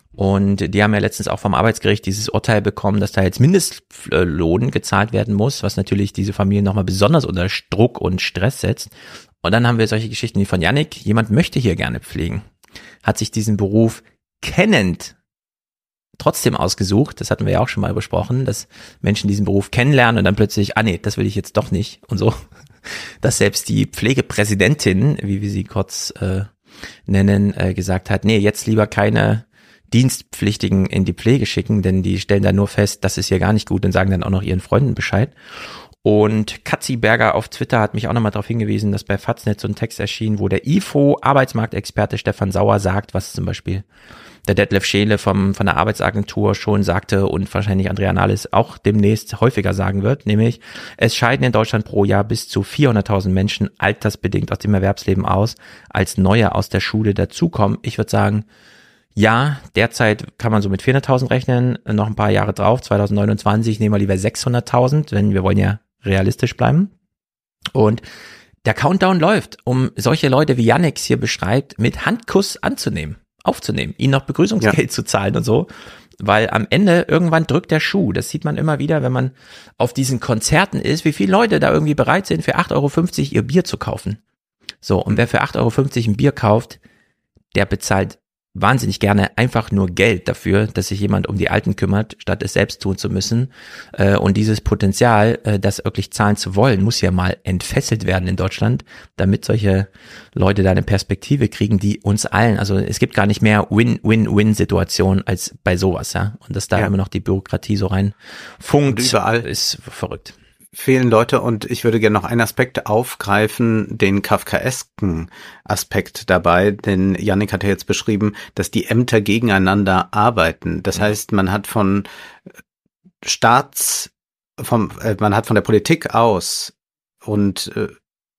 Und die haben ja letztens auch vom Arbeitsgericht dieses Urteil bekommen, dass da jetzt Mindestlohn gezahlt werden muss, was natürlich diese Familien nochmal besonders unter Druck und Stress setzt. Und dann haben wir solche Geschichten wie von Yannick, jemand möchte hier gerne pflegen, hat sich diesen Beruf kennend trotzdem ausgesucht, das hatten wir ja auch schon mal besprochen, dass Menschen diesen Beruf kennenlernen und dann plötzlich, ah nee, das will ich jetzt doch nicht und so, dass selbst die Pflegepräsidentin, wie wir sie kurz äh, nennen, äh, gesagt hat, nee, jetzt lieber keine Dienstpflichtigen in die Pflege schicken, denn die stellen da nur fest, das ist hier gar nicht gut und sagen dann auch noch ihren Freunden Bescheid. Und Katzi Berger auf Twitter hat mich auch nochmal darauf hingewiesen, dass bei Faznet so ein Text erschien, wo der I F O-Arbeitsmarktexperte Stefan Sauer sagt, was zum Beispiel der Detlef Scheele vom, von der Arbeitsagentur schon sagte und wahrscheinlich Andrea Nahles auch demnächst häufiger sagen wird, nämlich es scheiden in Deutschland pro Jahr bis zu vierhunderttausend Menschen altersbedingt aus dem Erwerbsleben aus, als neue aus der Schule dazukommen. Ich würde sagen, ja, derzeit kann man so mit vierhunderttausend rechnen, noch ein paar Jahre drauf, zwanzig neunundzwanzig nehmen wir lieber sechshunderttausend, wenn wir wollen ja realistisch bleiben. Und der Countdown läuft, um solche Leute wie Yannick hier beschreibt, mit Handkuss anzunehmen, aufzunehmen, ihnen noch Begrüßungsgeld ja. zu zahlen und so, weil am Ende irgendwann drückt der Schuh. Das sieht man immer wieder, wenn man auf diesen Konzerten ist, wie viele Leute da irgendwie bereit sind, für acht Euro fünfzig ihr Bier zu kaufen. So, und wer für acht Euro fünfzig ein Bier kauft, der bezahlt wahnsinnig gerne einfach nur Geld dafür, dass sich jemand um die Alten kümmert, statt es selbst tun zu müssen. Und dieses Potenzial, das wirklich zahlen zu wollen, muss ja mal entfesselt werden in Deutschland, damit solche Leute da eine Perspektive kriegen, die uns allen, also es gibt gar nicht mehr Win-Win-Win-Situationen als bei sowas, ja. Und dass da ja. immer noch die Bürokratie so rein funkt, überall ist verrückt. Fehlen Leute und ich würde gerne noch einen Aspekt aufgreifen, den kafkaesken Aspekt dabei, denn Yannick hat ja jetzt beschrieben, dass die Ämter gegeneinander arbeiten. Das heißt, man hat von Staats, vom, äh, man hat von der Politik aus und äh,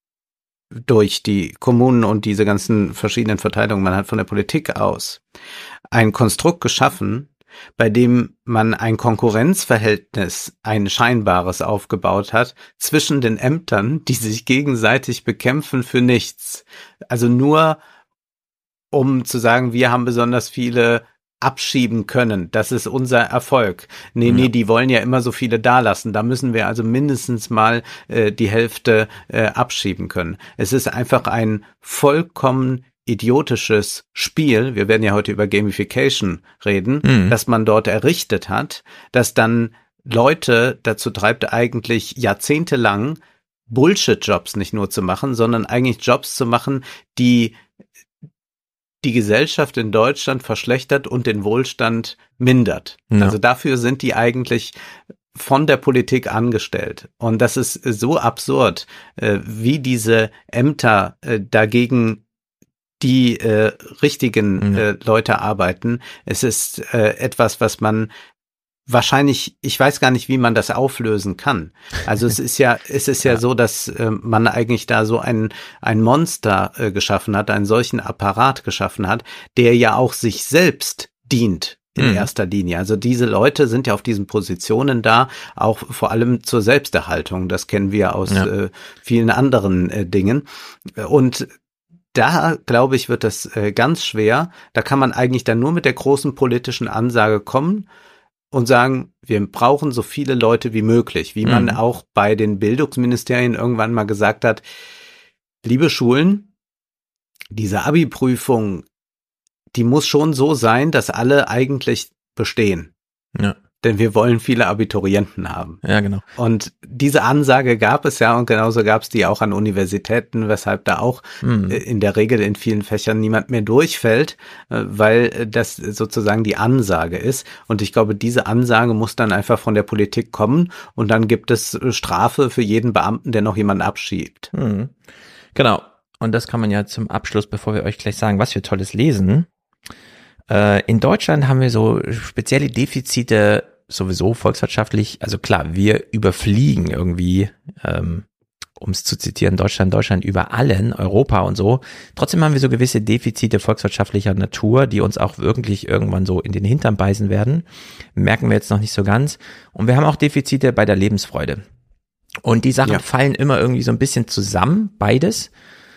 durch die Kommunen und diese ganzen verschiedenen Verteilungen, man hat von der Politik aus ein Konstrukt geschaffen, bei dem man ein Konkurrenzverhältnis, ein scheinbares aufgebaut hat, zwischen den Ämtern, die sich gegenseitig bekämpfen für nichts. Also nur, um zu sagen, wir haben besonders viele abschieben können. Das ist unser Erfolg. Nee, ja. nee, die wollen ja immer so viele dalassen. Da müssen wir also mindestens mal äh, die Hälfte äh, abschieben können. Es ist einfach ein vollkommen idiotisches Spiel, wir werden ja heute über Gamification reden, mhm. das man dort errichtet hat, das dann Leute dazu treibt, eigentlich jahrzehntelang Bullshit-Jobs nicht nur zu machen, sondern eigentlich Jobs zu machen, die die Gesellschaft in Deutschland verschlechtert und den Wohlstand mindert. Ja. Also dafür sind die eigentlich von der Politik angestellt. Und das ist so absurd, wie diese Ämter dagegen die äh, richtigen äh, Leute arbeiten. Es ist äh, etwas, was man wahrscheinlich, ich weiß gar nicht, wie man das auflösen kann. Also es ist ja, es ist ja, ja so, dass äh, man eigentlich da so ein, ein Monster äh, geschaffen hat, einen solchen Apparat geschaffen hat, der ja auch sich selbst dient. In mhm. erster Linie. Also diese Leute sind ja auf diesen Positionen da, auch vor allem zur Selbsterhaltung. Das kennen wir aus ja. äh, vielen anderen äh, Dingen. Und da, glaube ich, wird das äh, ganz schwer. Da kann man eigentlich dann nur mit der großen politischen Ansage kommen und sagen, wir brauchen so viele Leute wie möglich. Wie mhm. man auch bei den Bildungsministerien irgendwann mal gesagt hat, liebe Schulen, diese Abi-Prüfung, die muss schon so sein, dass alle eigentlich bestehen. Ja. Denn wir wollen viele Abiturienten haben. Ja, genau. Und diese Ansage gab es ja und genauso gab es die auch an Universitäten, weshalb da auch mhm. in der Regel in vielen Fächern niemand mehr durchfällt, weil das sozusagen die Ansage ist. Und ich glaube, diese Ansage muss dann einfach von der Politik kommen und dann gibt es Strafe für jeden Beamten, der noch jemanden abschiebt. Mhm. Genau. Und das kann man ja zum Abschluss, bevor wir euch gleich sagen, was wir Tolles lesen. In Deutschland haben wir so spezielle Defizite sowieso volkswirtschaftlich, also klar, wir überfliegen irgendwie, ähm, um es zu zitieren, Deutschland, Deutschland über allen, Europa und so. Trotzdem haben wir so gewisse Defizite volkswirtschaftlicher Natur, die uns auch wirklich irgendwann so in den Hintern beißen werden. Merken wir jetzt noch nicht so ganz. Und wir haben auch Defizite bei der Lebensfreude. Und die Sachen ja. fallen immer irgendwie so ein bisschen zusammen, beides.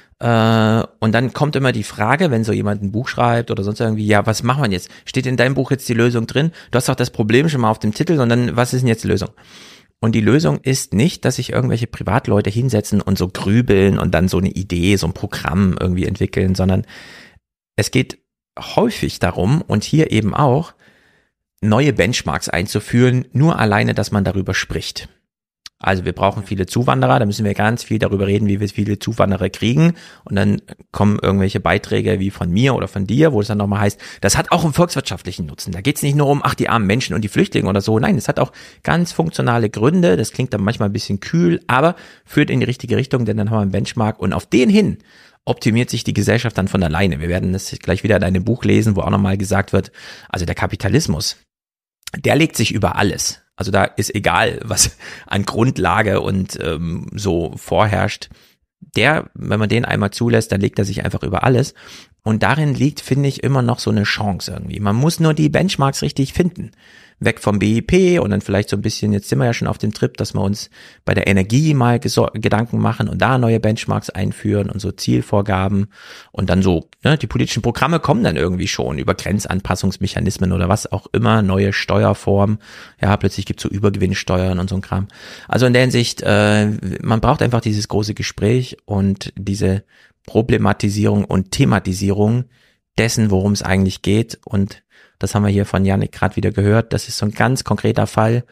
Und dann kommt immer die Frage, wenn so jemand ein Buch schreibt oder sonst irgendwie, ja, was machen wir jetzt? Steht in deinem Buch jetzt die Lösung drin? Du hast doch das Problem schon mal auf dem Titel, sondern was ist denn jetzt die Lösung? Und die Lösung ist nicht, dass sich irgendwelche Privatleute hinsetzen und so grübeln und dann so eine Idee, so ein Programm irgendwie entwickeln, sondern es geht häufig darum und hier eben auch, neue Benchmarks einzuführen, nur alleine, dass man darüber spricht. Also wir brauchen viele Zuwanderer, da müssen wir ganz viel darüber reden, wie wir viele Zuwanderer kriegen und dann kommen irgendwelche Beiträge wie von mir oder von dir, wo es dann nochmal heißt, das hat auch einen volkswirtschaftlichen Nutzen. Da geht es nicht nur um, ach, die armen Menschen und die Flüchtlinge oder so, nein, das hat auch ganz funktionale Gründe, das klingt dann manchmal ein bisschen kühl, aber führt in die richtige Richtung, denn dann haben wir einen Benchmark und auf den hin optimiert sich die Gesellschaft dann von alleine. Wir werden das gleich wieder in einem Buch lesen, wo auch nochmal gesagt wird, also der Kapitalismus, der legt sich über alles. Also da ist egal, was an Grundlage und ähm, so vorherrscht. Der, wenn man den einmal zulässt, dann legt er sich einfach über alles. Und darin liegt, finde ich, immer noch so eine Chance irgendwie. Man muss nur die Benchmarks richtig finden. Weg vom B I P und dann vielleicht so ein bisschen, jetzt sind wir ja schon auf dem Trip, dass wir uns bei der Energie mal gesor- Gedanken machen und da neue Benchmarks einführen und so Zielvorgaben und dann so, ne, die politischen Programme kommen dann irgendwie schon über Grenzanpassungsmechanismen oder was auch immer, neue Steuerformen, ja, plötzlich gibt's so Übergewinnsteuern und so ein Kram. Also in der Hinsicht, äh, man braucht einfach dieses große Gespräch und diese Problematisierung und Thematisierung dessen, worum es eigentlich geht und das haben wir hier von Yannick gerade wieder gehört. Das ist so ein ganz konkreter Fall,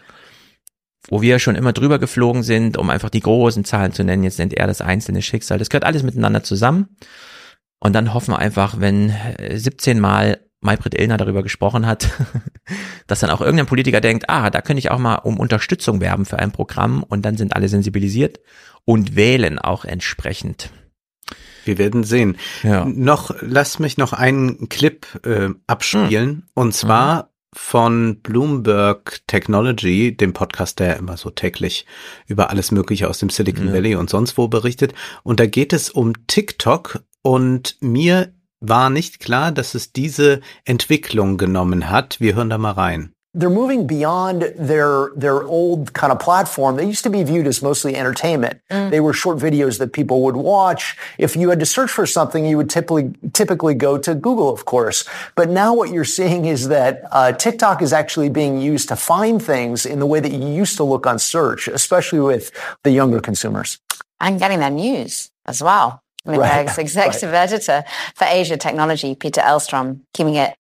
wo wir schon immer drüber geflogen sind, um einfach die großen Zahlen zu nennen. Jetzt nennt er das einzelne Schicksal. Das gehört alles miteinander zusammen. Und dann hoffen wir einfach, wenn siebzehn Mal Maybrit Illner darüber gesprochen hat, dass dann auch irgendein Politiker denkt, ah, da könnte ich auch mal um Unterstützung werben für ein Programm. Und dann sind alle sensibilisiert und wählen auch entsprechend. Wir werden sehen. Ja. Noch, lass mich noch einen Clip äh, abspielen. Hm. Und zwar mhm. von Bloomberg Technology, dem Podcast, der immer so täglich über alles Mögliche aus dem Silicon ja. Valley und sonst wo berichtet. Und da geht es um TikTok. Und mir war nicht klar, dass es diese Entwicklung genommen hat. Wir hören da mal rein. They're moving beyond their their old kind of platform. They used to be viewed as mostly entertainment. Mm. They were short videos that people would watch. If you had to search for something, you would typically typically go to Google, of course. But now what you're seeing is that uh, TikTok is actually being used to find things in the way that you used to look on search, especially with the younger consumers. I'm getting their news as well. Bloomberg's right. executive right. editor for Asia Technology, Peter Elstrom, keeping it.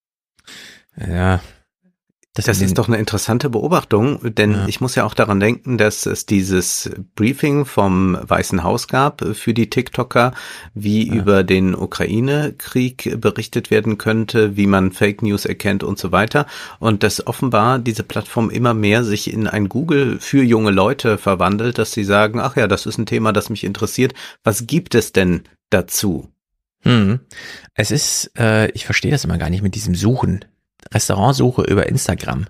Ja. Das, das ist doch eine interessante Beobachtung, denn ja. ich muss ja auch daran denken, dass es dieses Briefing vom Weißen Haus gab für die TikToker, wie ja. über den Ukraine-Krieg berichtet werden könnte, wie man Fake News erkennt und so weiter. Und dass offenbar diese Plattform immer mehr sich in ein Google für junge Leute verwandelt, dass sie sagen, ach ja, das ist ein Thema, das mich interessiert. Was gibt es denn dazu? Hm. Es ist, äh, ich verstehe das immer gar nicht mit diesem Suchen. Restaurantsuche über Instagram.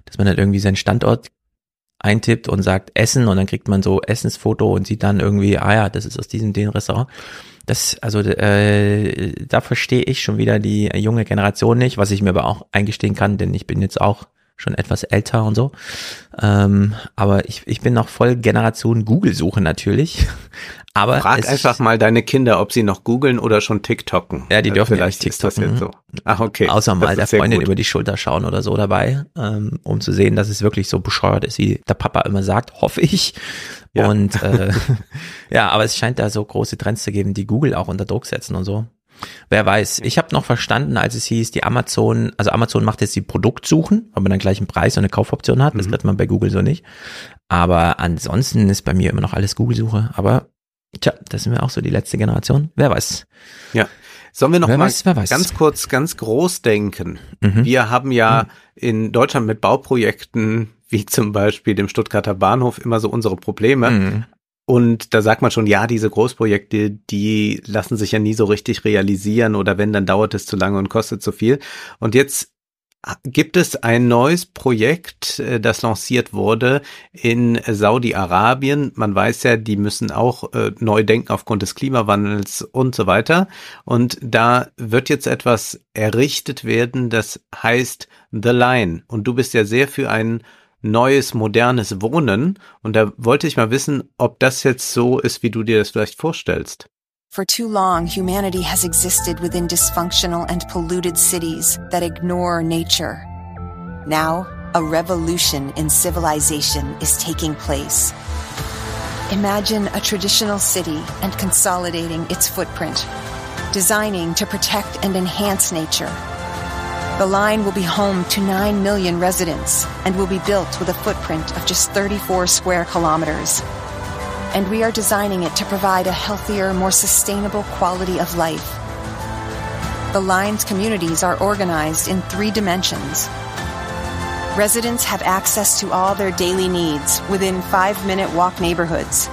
dass man dann irgendwie seinen Standort eintippt und sagt Essen und dann kriegt man so Essensfoto und sieht dann irgendwie, ah ja, das ist aus diesem, dem Restaurant. Das, also äh, da verstehe ich schon wieder die junge Generation nicht, was ich mir aber auch eingestehen kann, denn ich bin jetzt auch schon etwas älter und so. Ähm, aber ich, ich bin noch voll Generation Google-Suche natürlich. Aber frag einfach mal deine Kinder, ob sie noch googeln oder schon TikToken. Ja, die dürfen vielleicht ja nicht TikToken. Ist das jetzt so. Ach, okay. Außer mal der Freundin gut. über die Schulter schauen oder so dabei, ähm, um zu sehen, dass es wirklich so bescheuert ist, wie der Papa immer sagt, hoffe ich. Ja. Und äh, ja, aber es scheint da so große Trends zu geben, die Google auch unter Druck setzen und so. Wer weiß. Ich habe noch verstanden, als es hieß, die Amazon, also Amazon macht jetzt die Produktsuchen, weil man dann gleich einen Preis und eine Kaufoption hat. Das mhm. kriegt man bei Google so nicht. Aber ansonsten ist bei mir immer noch alles Google-Suche. Aber tja, das sind wir auch so die letzte Generation. Wer weiß. Ja. Sollen wir noch wer mal weiß, wer weiß. ganz kurz, ganz groß denken? Mhm. Wir haben ja mhm. in Deutschland mit Bauprojekten, wie zum Beispiel dem Stuttgarter Bahnhof, immer so unsere Probleme. Mhm. Und da sagt man schon, ja, diese Großprojekte, die lassen sich ja nie so richtig realisieren oder wenn, dann dauert es zu lange und kostet zu viel. Und jetzt gibt es ein neues Projekt, das lanciert wurde in Saudi-Arabien. Man weiß ja, die müssen auch äh, neu denken aufgrund des Klimawandels und so weiter. Und da wird jetzt etwas errichtet werden, das heißt The Line. Und du bist ja sehr für ein neues, modernes Wohnen. Und da wollte ich mal wissen, ob das jetzt so ist, wie du dir das vielleicht vorstellst. For too long, humanity has existed within dysfunctional and polluted cities that ignore nature. Now, a revolution in civilization is taking place. Imagine a traditional city and consolidating its footprint, designing to protect and enhance nature. The line will be home to nine million residents and will be built with a footprint of just thirty-four square kilometers. And we are designing it to provide a healthier, more sustainable quality of life. The line's communities are organized in three dimensions. Residents have access to all their daily needs within five-minute walk neighborhoods.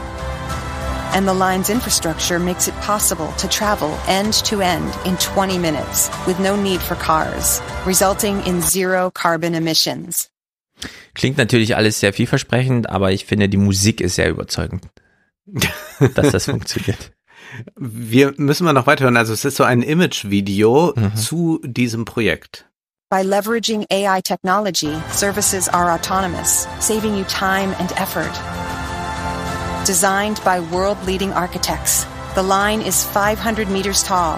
And the line's infrastructure makes it possible to travel end-to-end in twenty minutes with no need for cars, resulting in zero carbon emissions. Klingt natürlich alles sehr vielversprechend, aber ich finde, die Musik ist sehr überzeugend, dass das funktioniert. Wir müssen mal noch weiterhören. Also es ist so ein Image-Video mhm. zu diesem Projekt. By leveraging A I technology, services are autonomous, saving you time and effort. Designed by world-leading architects, the line is five hundred meters tall,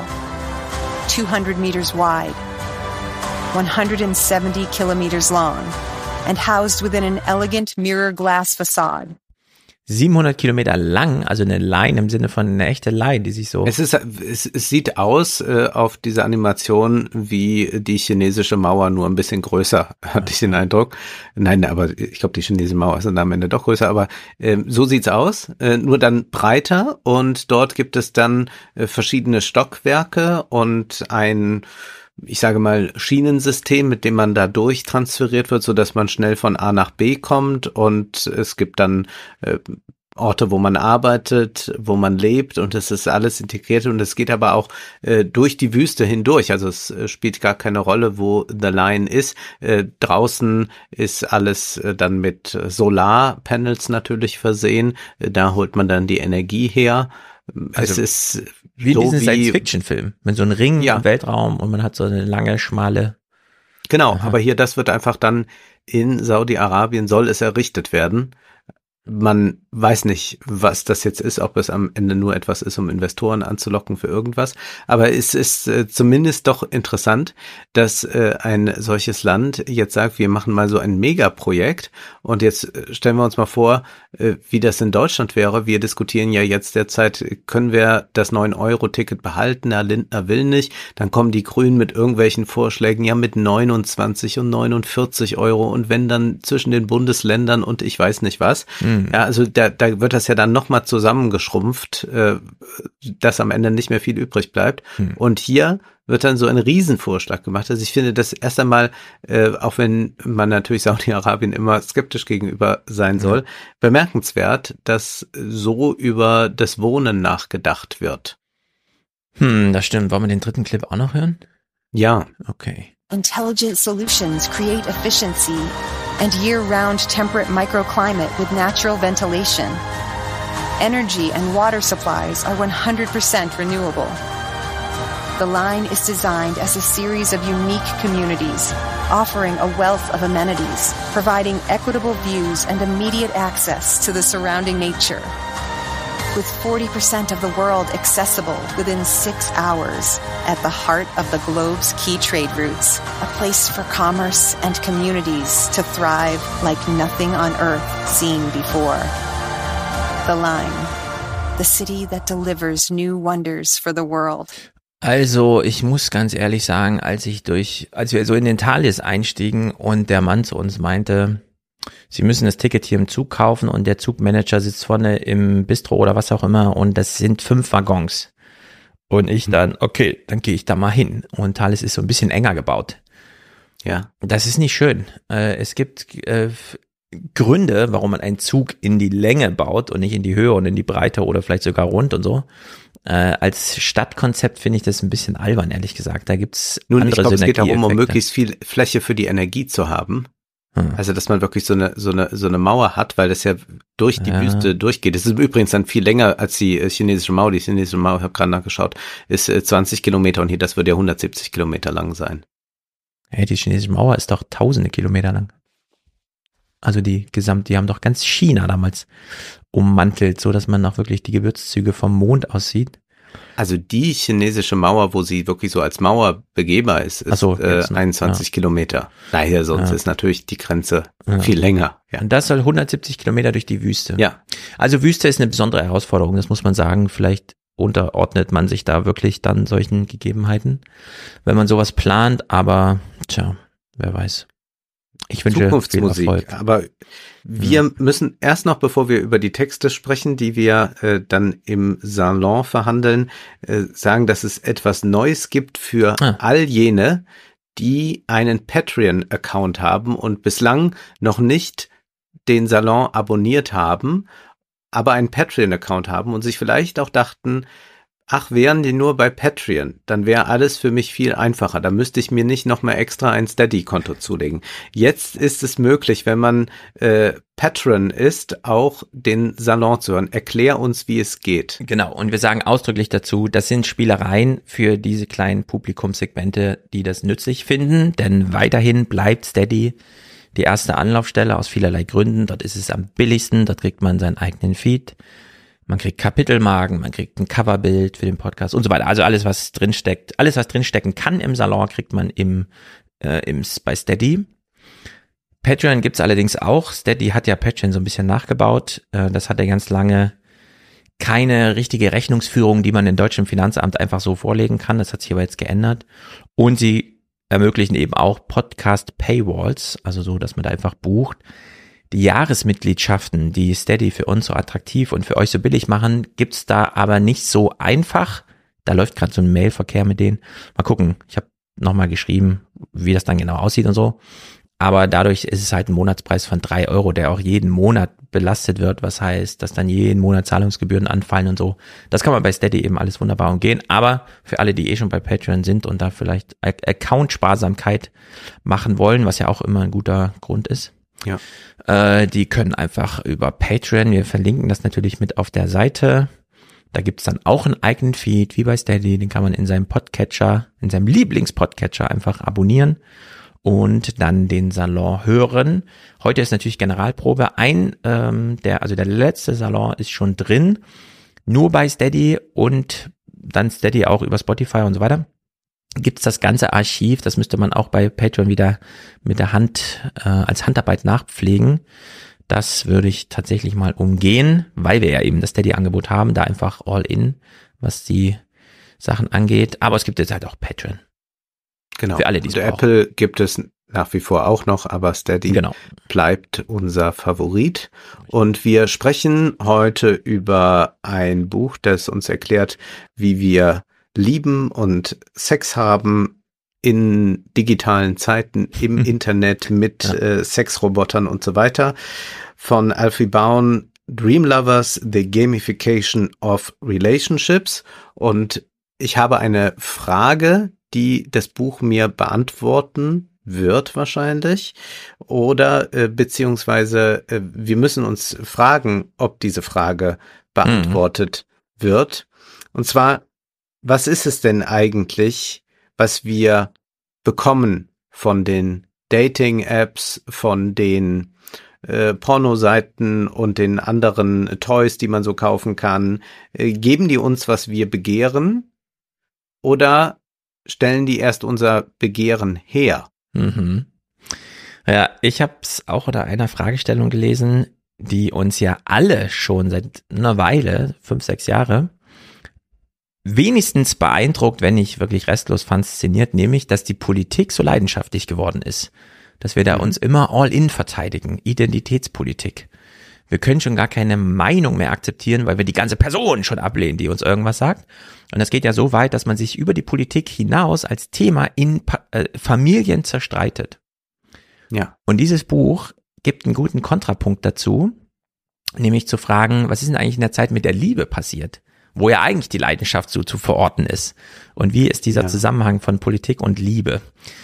two hundred meters wide, one hundred seventy kilometers long, and housed within an elegant mirror glass facade. siebenhundert Kilometer lang, also eine Line im Sinne von eine echte Line, die sich so... Es ist, es, es sieht aus äh, auf dieser Animation wie die chinesische Mauer, nur ein bisschen größer, hatte ich den Eindruck. Nein, aber ich glaube, die chinesische Mauer ist dann am Ende doch größer, aber äh, so sieht's aus, äh, nur dann breiter und dort gibt es dann äh, verschiedene Stockwerke und ein... ich sage mal, Schienensystem, mit dem man da durchtransferiert wird, so dass man schnell von A nach B kommt und es gibt dann äh, Orte, wo man arbeitet, wo man lebt und es ist alles integriert und es geht aber auch äh, durch die Wüste hindurch, also es äh, spielt gar keine Rolle, wo The Line ist. Äh, draußen ist alles äh, dann mit Solarpanels natürlich versehen, äh, da holt man dann die Energie her. Also es ist wie so in diesem wie Science-Fiction-Film, mit so einem Ring ja. im Weltraum und man hat so eine lange, schmale... Genau, Aha. aber hier, das wird einfach dann in Saudi-Arabien soll es errichtet werden. Man weiß nicht, was das jetzt ist, ob es am Ende nur etwas ist, um Investoren anzulocken für irgendwas. Aber es ist äh, zumindest doch interessant, dass äh, ein solches Land jetzt sagt, wir machen mal so ein Megaprojekt. Und jetzt äh, stellen wir uns mal vor, äh, wie das in Deutschland wäre. Wir diskutieren ja jetzt derzeit, können wir das neun Euro Ticket behalten? Herr Lindner will nicht. Dann kommen die Grünen mit irgendwelchen Vorschlägen, ja mit neunundzwanzig und neunundvierzig Euro. Und wenn dann zwischen den Bundesländern und ich weiß nicht was. Mhm. Ja, also da, da wird das ja dann nochmal zusammengeschrumpft, äh, dass am Ende nicht mehr viel übrig bleibt. Hm. Und hier wird dann so ein Riesenvorschlag gemacht. Also ich finde das erst einmal, äh, auch wenn man natürlich Saudi-Arabien immer skeptisch gegenüber sein soll, hm. bemerkenswert, dass so über das Wohnen nachgedacht wird. Hm, das stimmt. Wollen wir den dritten Clip auch noch hören? Ja. Okay. Intelligent solutions create efficiency and year-round temperate microclimate with natural ventilation. Energy and water supplies are one hundred percent renewable. The line is designed as a series of unique communities, offering a wealth of amenities, providing equitable views and immediate access to the surrounding nature. With forty percent of the world accessible within six hours, at the heart of the globe's key trade routes, a place for commerce and communities to thrive like nothing on earth seen before. The Line, the city that delivers new wonders for the world. Also, ich muss ganz ehrlich sagen, als ich durch, als wir so in den Thalys einstiegen und der Mann zu uns meinte, Sie müssen das Ticket hier im Zug kaufen und der Zugmanager sitzt vorne im Bistro oder was auch immer und das sind fünf Waggons. Und ich dann, okay, dann gehe ich da mal hin. Und Thalys ist so ein bisschen enger gebaut. Ja. Das ist nicht schön. Äh, es gibt äh, Gründe, warum man einen Zug in die Länge baut und nicht in die Höhe und in die Breite oder vielleicht sogar rund und so. Äh, als Stadtkonzept finde ich das ein bisschen albern, ehrlich gesagt. Da gibt's Nun, andere ich glaube, es geht darum, um Synergieeffekte. möglichst viel Fläche für die Energie zu haben. Hm. Also, dass man wirklich so eine, so eine, so eine Mauer hat, weil das ja durch die Ja. Wüste durchgeht. Das ist übrigens dann viel länger als die äh, chinesische Mauer. Die chinesische Mauer, ich habe gerade nachgeschaut, ist äh, zwanzig Kilometer und hier, das würde ja hundertsiebzig Kilometer lang sein. Hey, die chinesische Mauer ist doch tausende Kilometer lang. Also die gesamt, die haben doch ganz China damals ummantelt, so dass man noch wirklich die Gebirgszüge vom Mond aussieht. Also die chinesische Mauer, wo sie wirklich so als Mauer begehbar ist, ist Ach so, äh, jetzt noch, einundzwanzig Kilometer. Naja, sonst Ja. ist natürlich die Grenze Ja. viel länger. Ja. Und das soll hundertsiebzig Kilometer durch die Wüste. Ja. Also Wüste ist eine besondere Herausforderung, das muss man sagen. Vielleicht unterordnet man sich da wirklich dann solchen Gegebenheiten, wenn man sowas plant. Aber tja, wer weiß. Ich wünsche viel Zukunftsmusik. Erfolg. Aber wir müssen erst noch, bevor wir über die Texte sprechen, die wir äh, dann im Salon verhandeln, äh, sagen, dass es etwas Neues gibt für Ah. all jene, die einen Patreon-Account haben und bislang noch nicht den Salon abonniert haben, aber einen Patreon-Account haben und sich vielleicht auch dachten, ach, wären die nur bei Patreon, dann wäre alles für mich viel einfacher. Da müsste ich mir nicht nochmal extra ein Steady-Konto zulegen. Jetzt ist es möglich, wenn man äh, Patron ist, auch den Salon zu hören. Erklär uns, wie es geht. Genau, und wir sagen ausdrücklich dazu, das sind Spielereien für diese kleinen Publikumssegmente, die das nützlich finden, denn weiterhin bleibt Steady die erste Anlaufstelle aus vielerlei Gründen. Dort ist es am billigsten, dort kriegt man seinen eigenen Feed. Man kriegt Kapitelmarken, man kriegt ein Coverbild für den Podcast und so weiter. Also alles, was drinsteckt, alles, was drinstecken kann im Salon, kriegt man im, äh, im bei Steady. Patreon gibt's allerdings auch. Steady hat ja Patreon so ein bisschen nachgebaut. Äh, das hatte ganz lange keine richtige Rechnungsführung, die man in deutschem Finanzamt einfach so vorlegen kann. Das hat sich aber jetzt geändert. Und sie ermöglichen eben auch Podcast-Paywalls, also so, dass man da einfach bucht. Die Jahresmitgliedschaften, die Steady für uns so attraktiv und für euch so billig machen, gibt's da aber nicht so einfach. Da läuft gerade so ein Mailverkehr mit denen. Mal gucken, ich habe nochmal geschrieben, wie das dann genau aussieht und so. Aber dadurch ist es halt ein Monatspreis von drei Euro, der auch jeden Monat belastet wird, was heißt, dass dann jeden Monat Zahlungsgebühren anfallen und so. Das kann man bei Steady eben alles wunderbar umgehen. Aber für alle, die eh schon bei Patreon sind und da vielleicht Account-Sparsamkeit machen wollen, was ja auch immer ein guter Grund ist, Ja. Äh, die können einfach über Patreon, wir verlinken das natürlich mit auf der Seite, da gibt's dann auch einen eigenen Feed, wie bei Steady, den kann man in seinem Podcatcher, in seinem Lieblingspodcatcher einfach abonnieren und dann den Salon hören. Heute ist natürlich Generalprobe. Ein, ähm, der, also der letzte Salon ist schon drin, nur bei Steady und dann Steady auch über Spotify und so weiter. Gibt's das ganze Archiv, das müsste man auch bei Patreon wieder mit der Hand äh, als Handarbeit nachpflegen. Das würde ich tatsächlich mal umgehen, weil wir ja eben das Steady-Angebot haben, da einfach all in, was die Sachen angeht. Aber es gibt jetzt halt auch Patreon. Genau. Für alle, die es Und brauchen. Apple gibt es nach wie vor auch noch, aber Steady Genau. bleibt unser Favorit. Und wir sprechen heute über ein Buch, das uns erklärt, wie wir lieben und Sex haben in digitalen Zeiten, im Internet mit Ja. äh, Sexrobotern und so weiter. Von Alfie Baun, Dream Lovers, The Gamification of Relationships. Und ich habe eine Frage, die das Buch mir beantworten wird wahrscheinlich, oder äh, beziehungsweise äh, wir müssen uns fragen, ob diese Frage beantwortet mhm. wird. Und zwar, was ist es denn eigentlich, was wir bekommen von den Dating-Apps, von den äh, Pornoseiten und den anderen Toys, die man so kaufen kann? Äh, geben die uns, was wir begehren, oder stellen die erst unser Begehren her? Mhm. Ja, ich habe es auch unter einer Fragestellung gelesen, die uns ja alle schon seit einer Weile, fünf, sechs Jahre, wenigstens beeindruckt, wenn nicht wirklich restlos fasziniert, nämlich, dass die Politik so leidenschaftlich geworden ist. Dass wir da uns immer all in verteidigen, Identitätspolitik. Wir können schon gar keine Meinung mehr akzeptieren, weil wir die ganze Person schon ablehnen, die uns irgendwas sagt. Und das geht ja so weit, dass man sich über die Politik hinaus als Thema in pa- äh, Familien zerstreitet. Ja. Und dieses Buch gibt einen guten Kontrapunkt dazu, nämlich zu fragen, was ist denn eigentlich in der Zeit mit der Liebe passiert? Wo ja eigentlich die Leidenschaft so zu verorten ist. Und wie ist dieser ja. Zusammenhang von Politik und Liebe?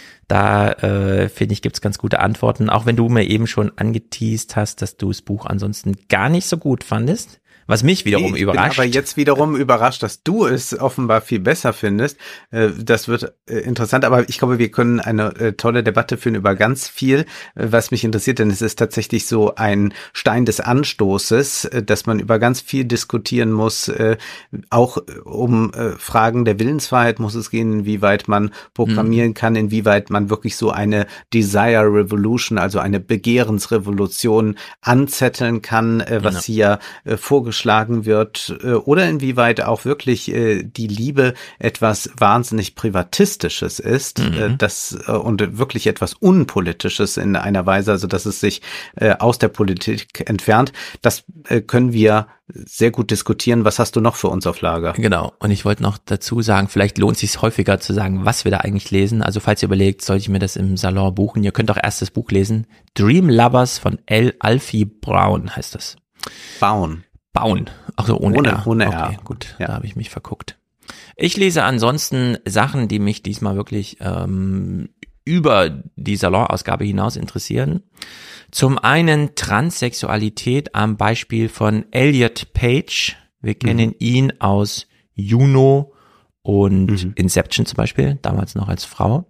Da, äh, finde ich, gibt's ganz gute Antworten, auch wenn du mir eben schon angeteast hast, dass du das Buch ansonsten gar nicht so gut fandest. Was mich wiederum nee, ich überrascht. Bin aber jetzt wiederum überrascht, dass du es offenbar viel besser findest. Das wird interessant, aber ich glaube, wir können eine tolle Debatte führen über ganz viel, was mich interessiert, denn es ist tatsächlich so ein Stein des Anstoßes, dass man über ganz viel diskutieren muss, auch um Fragen der Willensfreiheit muss es gehen, inwieweit man programmieren mhm. kann, inwieweit man wirklich so eine Desire Revolution, also eine Begehrensrevolution anzetteln kann, was ja. hier vorgeschlagen geschlagen wird, oder inwieweit auch wirklich äh, die Liebe etwas wahnsinnig Privatistisches ist, mhm. äh, das äh, und wirklich etwas Unpolitisches in einer Weise, also dass es sich äh, aus der Politik entfernt. Das äh, können wir sehr gut diskutieren. Was hast du noch für uns auf Lager? Genau. Und ich wollte noch dazu sagen, vielleicht lohnt es sich häufiger zu sagen, was wir da eigentlich lesen. Also falls ihr überlegt, soll ich mir das im Salon buchen? Ihr könnt auch erst das Buch lesen. Dream Lovers von L. Alfie Brown heißt das. Bauen. Bauen. Ach so, ohne, ohne R. Ohne okay, R. Gut, ja. Da habe ich mich verguckt. Ich lese ansonsten Sachen, die mich diesmal wirklich ähm, über die Salonausgabe hinaus interessieren. Zum einen Transsexualität am Beispiel von Elliot Page. Wir kennen mhm. ihn aus Juno und mhm. Inception zum Beispiel, damals noch als Frau.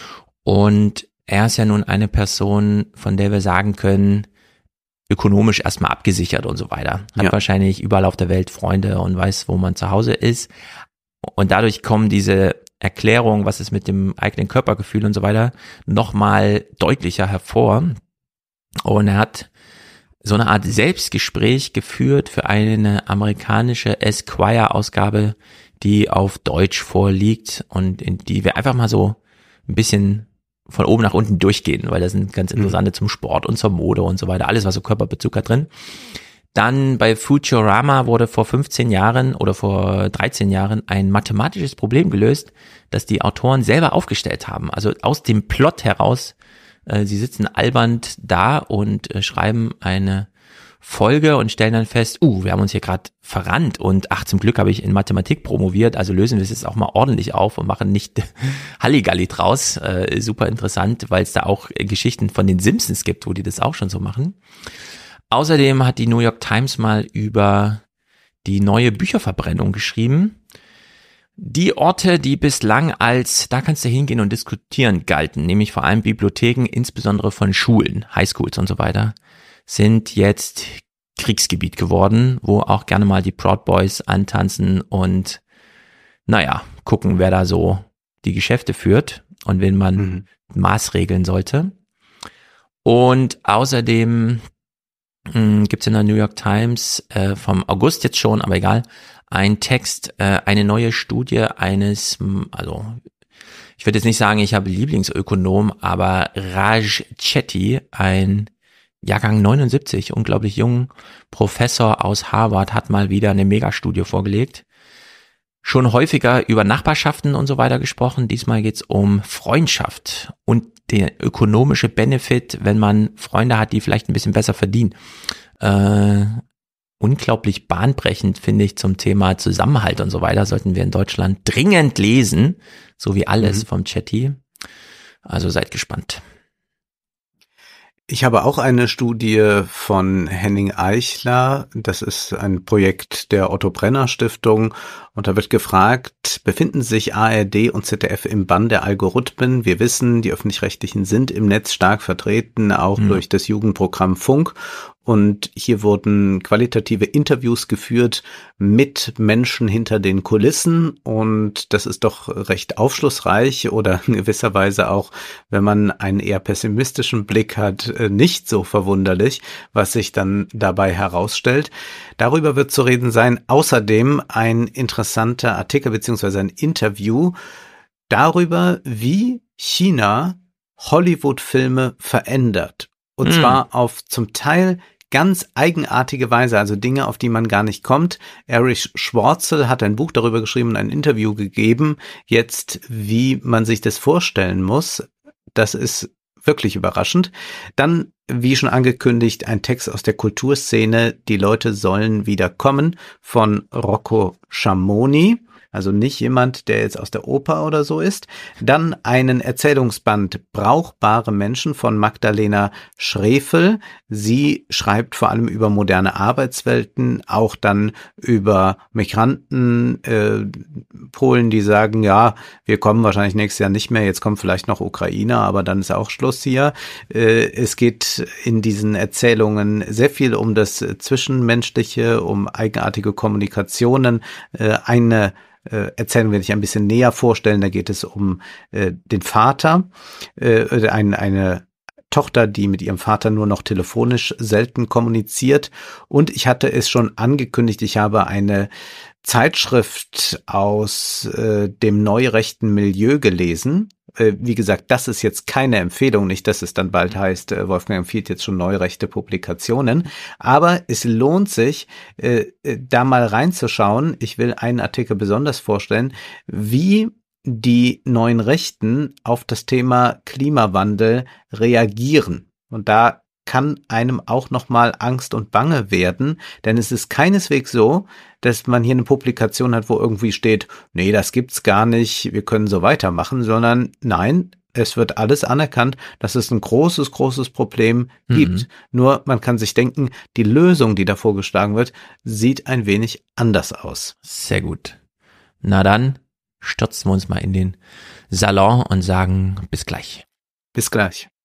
Und er ist ja nun eine Person, von der wir sagen können, ökonomisch erstmal abgesichert und so weiter. Hat ja. wahrscheinlich überall auf der Welt Freunde und weiß, wo man zu Hause ist. Und dadurch kommen diese Erklärungen, was ist mit dem eigenen Körpergefühl und so weiter, nochmal deutlicher hervor. Und er hat so eine Art Selbstgespräch geführt für eine amerikanische Esquire-Ausgabe, die auf Deutsch vorliegt und in die wir einfach mal so ein bisschen von oben nach unten durchgehen, weil da sind ganz interessante mhm. zum Sport und zur Mode und so weiter, alles was so Körperbezug hat drin. Dann bei Futurama wurde vor fünfzehn Jahren oder vor dreizehn Jahren ein mathematisches Problem gelöst, das die Autoren selber aufgestellt haben. Also aus dem Plot heraus, äh, sie sitzen albern da und äh, schreiben eine Folge und stellen dann fest, uh, wir haben uns hier gerade verrannt und ach, zum Glück habe ich in Mathematik promoviert, also lösen wir es jetzt auch mal ordentlich auf und machen nicht Halligalli draus. Äh, super interessant, weil es da auch Geschichten von den Simpsons gibt, wo die das auch schon so machen. Außerdem hat die New York Times mal über die neue Bücherverbrennung geschrieben. Die Orte, die bislang als, da kannst du hingehen und diskutieren, galten, nämlich vor allem Bibliotheken, insbesondere von Schulen, Highschools und so weiter, sind jetzt Kriegsgebiet geworden, wo auch gerne mal die Proud Boys antanzen und naja, gucken, wer da so die Geschäfte führt und wen man mhm. maßregeln sollte. Und außerdem mh, gibt's in der New York Times äh, vom August jetzt schon, aber egal, ein Text, äh, eine neue Studie eines, also ich würde jetzt nicht sagen, ich habe Lieblingsökonom, aber Raj Chetty, ein Jahrgang neunundsiebzig, unglaublich jung, Professor aus Harvard, hat mal wieder eine Megastudie vorgelegt. Schon häufiger über Nachbarschaften und so weiter gesprochen. Diesmal geht's um Freundschaft und der ökonomische Benefit, wenn man Freunde hat, die vielleicht ein bisschen besser verdienen. Äh, unglaublich bahnbrechend, finde ich, zum Thema Zusammenhalt und so weiter. Sollten wir in Deutschland dringend lesen, so wie alles mhm. vom Chatty. Also seid gespannt. Ich habe auch eine Studie von Henning Eichler. Das ist ein Projekt der Otto Brenner Stiftung. Und da wird gefragt, befinden sich A R D und Z D F im Bann der Algorithmen? Wir wissen, die Öffentlich-Rechtlichen sind im Netz stark vertreten, auch mhm. durch das Jugendprogramm Funk. Und hier wurden qualitative Interviews geführt mit Menschen hinter den Kulissen. Und das ist doch recht aufschlussreich oder in gewisser Weise auch, wenn man einen eher pessimistischen Blick hat, nicht so verwunderlich, was sich dann dabei herausstellt. Darüber wird zu reden sein. Außerdem ein interessanter Artikel bzw. ein Interview darüber, wie China Hollywood-Filme verändert. Und mhm. zwar auf zum Teil ganz eigenartige Weise, also Dinge, auf die man gar nicht kommt. Erich Schwartzel hat ein Buch darüber geschrieben und ein Interview gegeben, jetzt wie man sich das vorstellen muss. Das ist wirklich überraschend. Dann, wie schon angekündigt, ein Text aus der Kulturszene, die Leute sollen wieder kommen, von Rocco Schamoni. Also nicht jemand, der jetzt aus der Oper oder so ist. Dann einen Erzählungsband Brauchbare Menschen von Magdalena Schrefel. Sie schreibt vor allem über moderne Arbeitswelten, auch dann über Migranten, äh, Polen, die sagen, ja, wir kommen wahrscheinlich nächstes Jahr nicht mehr, jetzt kommen vielleicht noch Ukrainer, aber dann ist auch Schluss hier. Äh, es geht in diesen Erzählungen sehr viel um das Zwischenmenschliche, um eigenartige Kommunikationen. Äh, eine Erzählung werde ich ein bisschen näher vorstellen. Da geht es um äh, den Vater, äh, ein, eine Tochter, die mit ihrem Vater nur noch telefonisch selten kommuniziert. Und ich hatte es schon angekündigt, ich habe eine Zeitschrift aus äh, dem neurechten Milieu gelesen. Äh, wie gesagt, das ist jetzt keine Empfehlung, nicht, dass es dann bald heißt, äh, Wolfgang empfiehlt jetzt schon neurechte Publikationen. Aber es lohnt sich, äh, da mal reinzuschauen. Ich will einen Artikel besonders vorstellen, wie die neuen Rechten auf das Thema Klimawandel reagieren. Und da kann einem auch nochmal Angst und Bange werden, denn es ist keineswegs so, dass man hier eine Publikation hat, wo irgendwie steht, nee, das gibt's gar nicht, wir können so weitermachen, sondern nein, es wird alles anerkannt, dass es ein großes, großes Problem gibt. Mhm. Nur man kann sich denken, die Lösung, die da vorgeschlagen wird, sieht ein wenig anders aus. Sehr gut. Na dann stürzen wir uns mal in den Salon und sagen bis gleich. Bis gleich.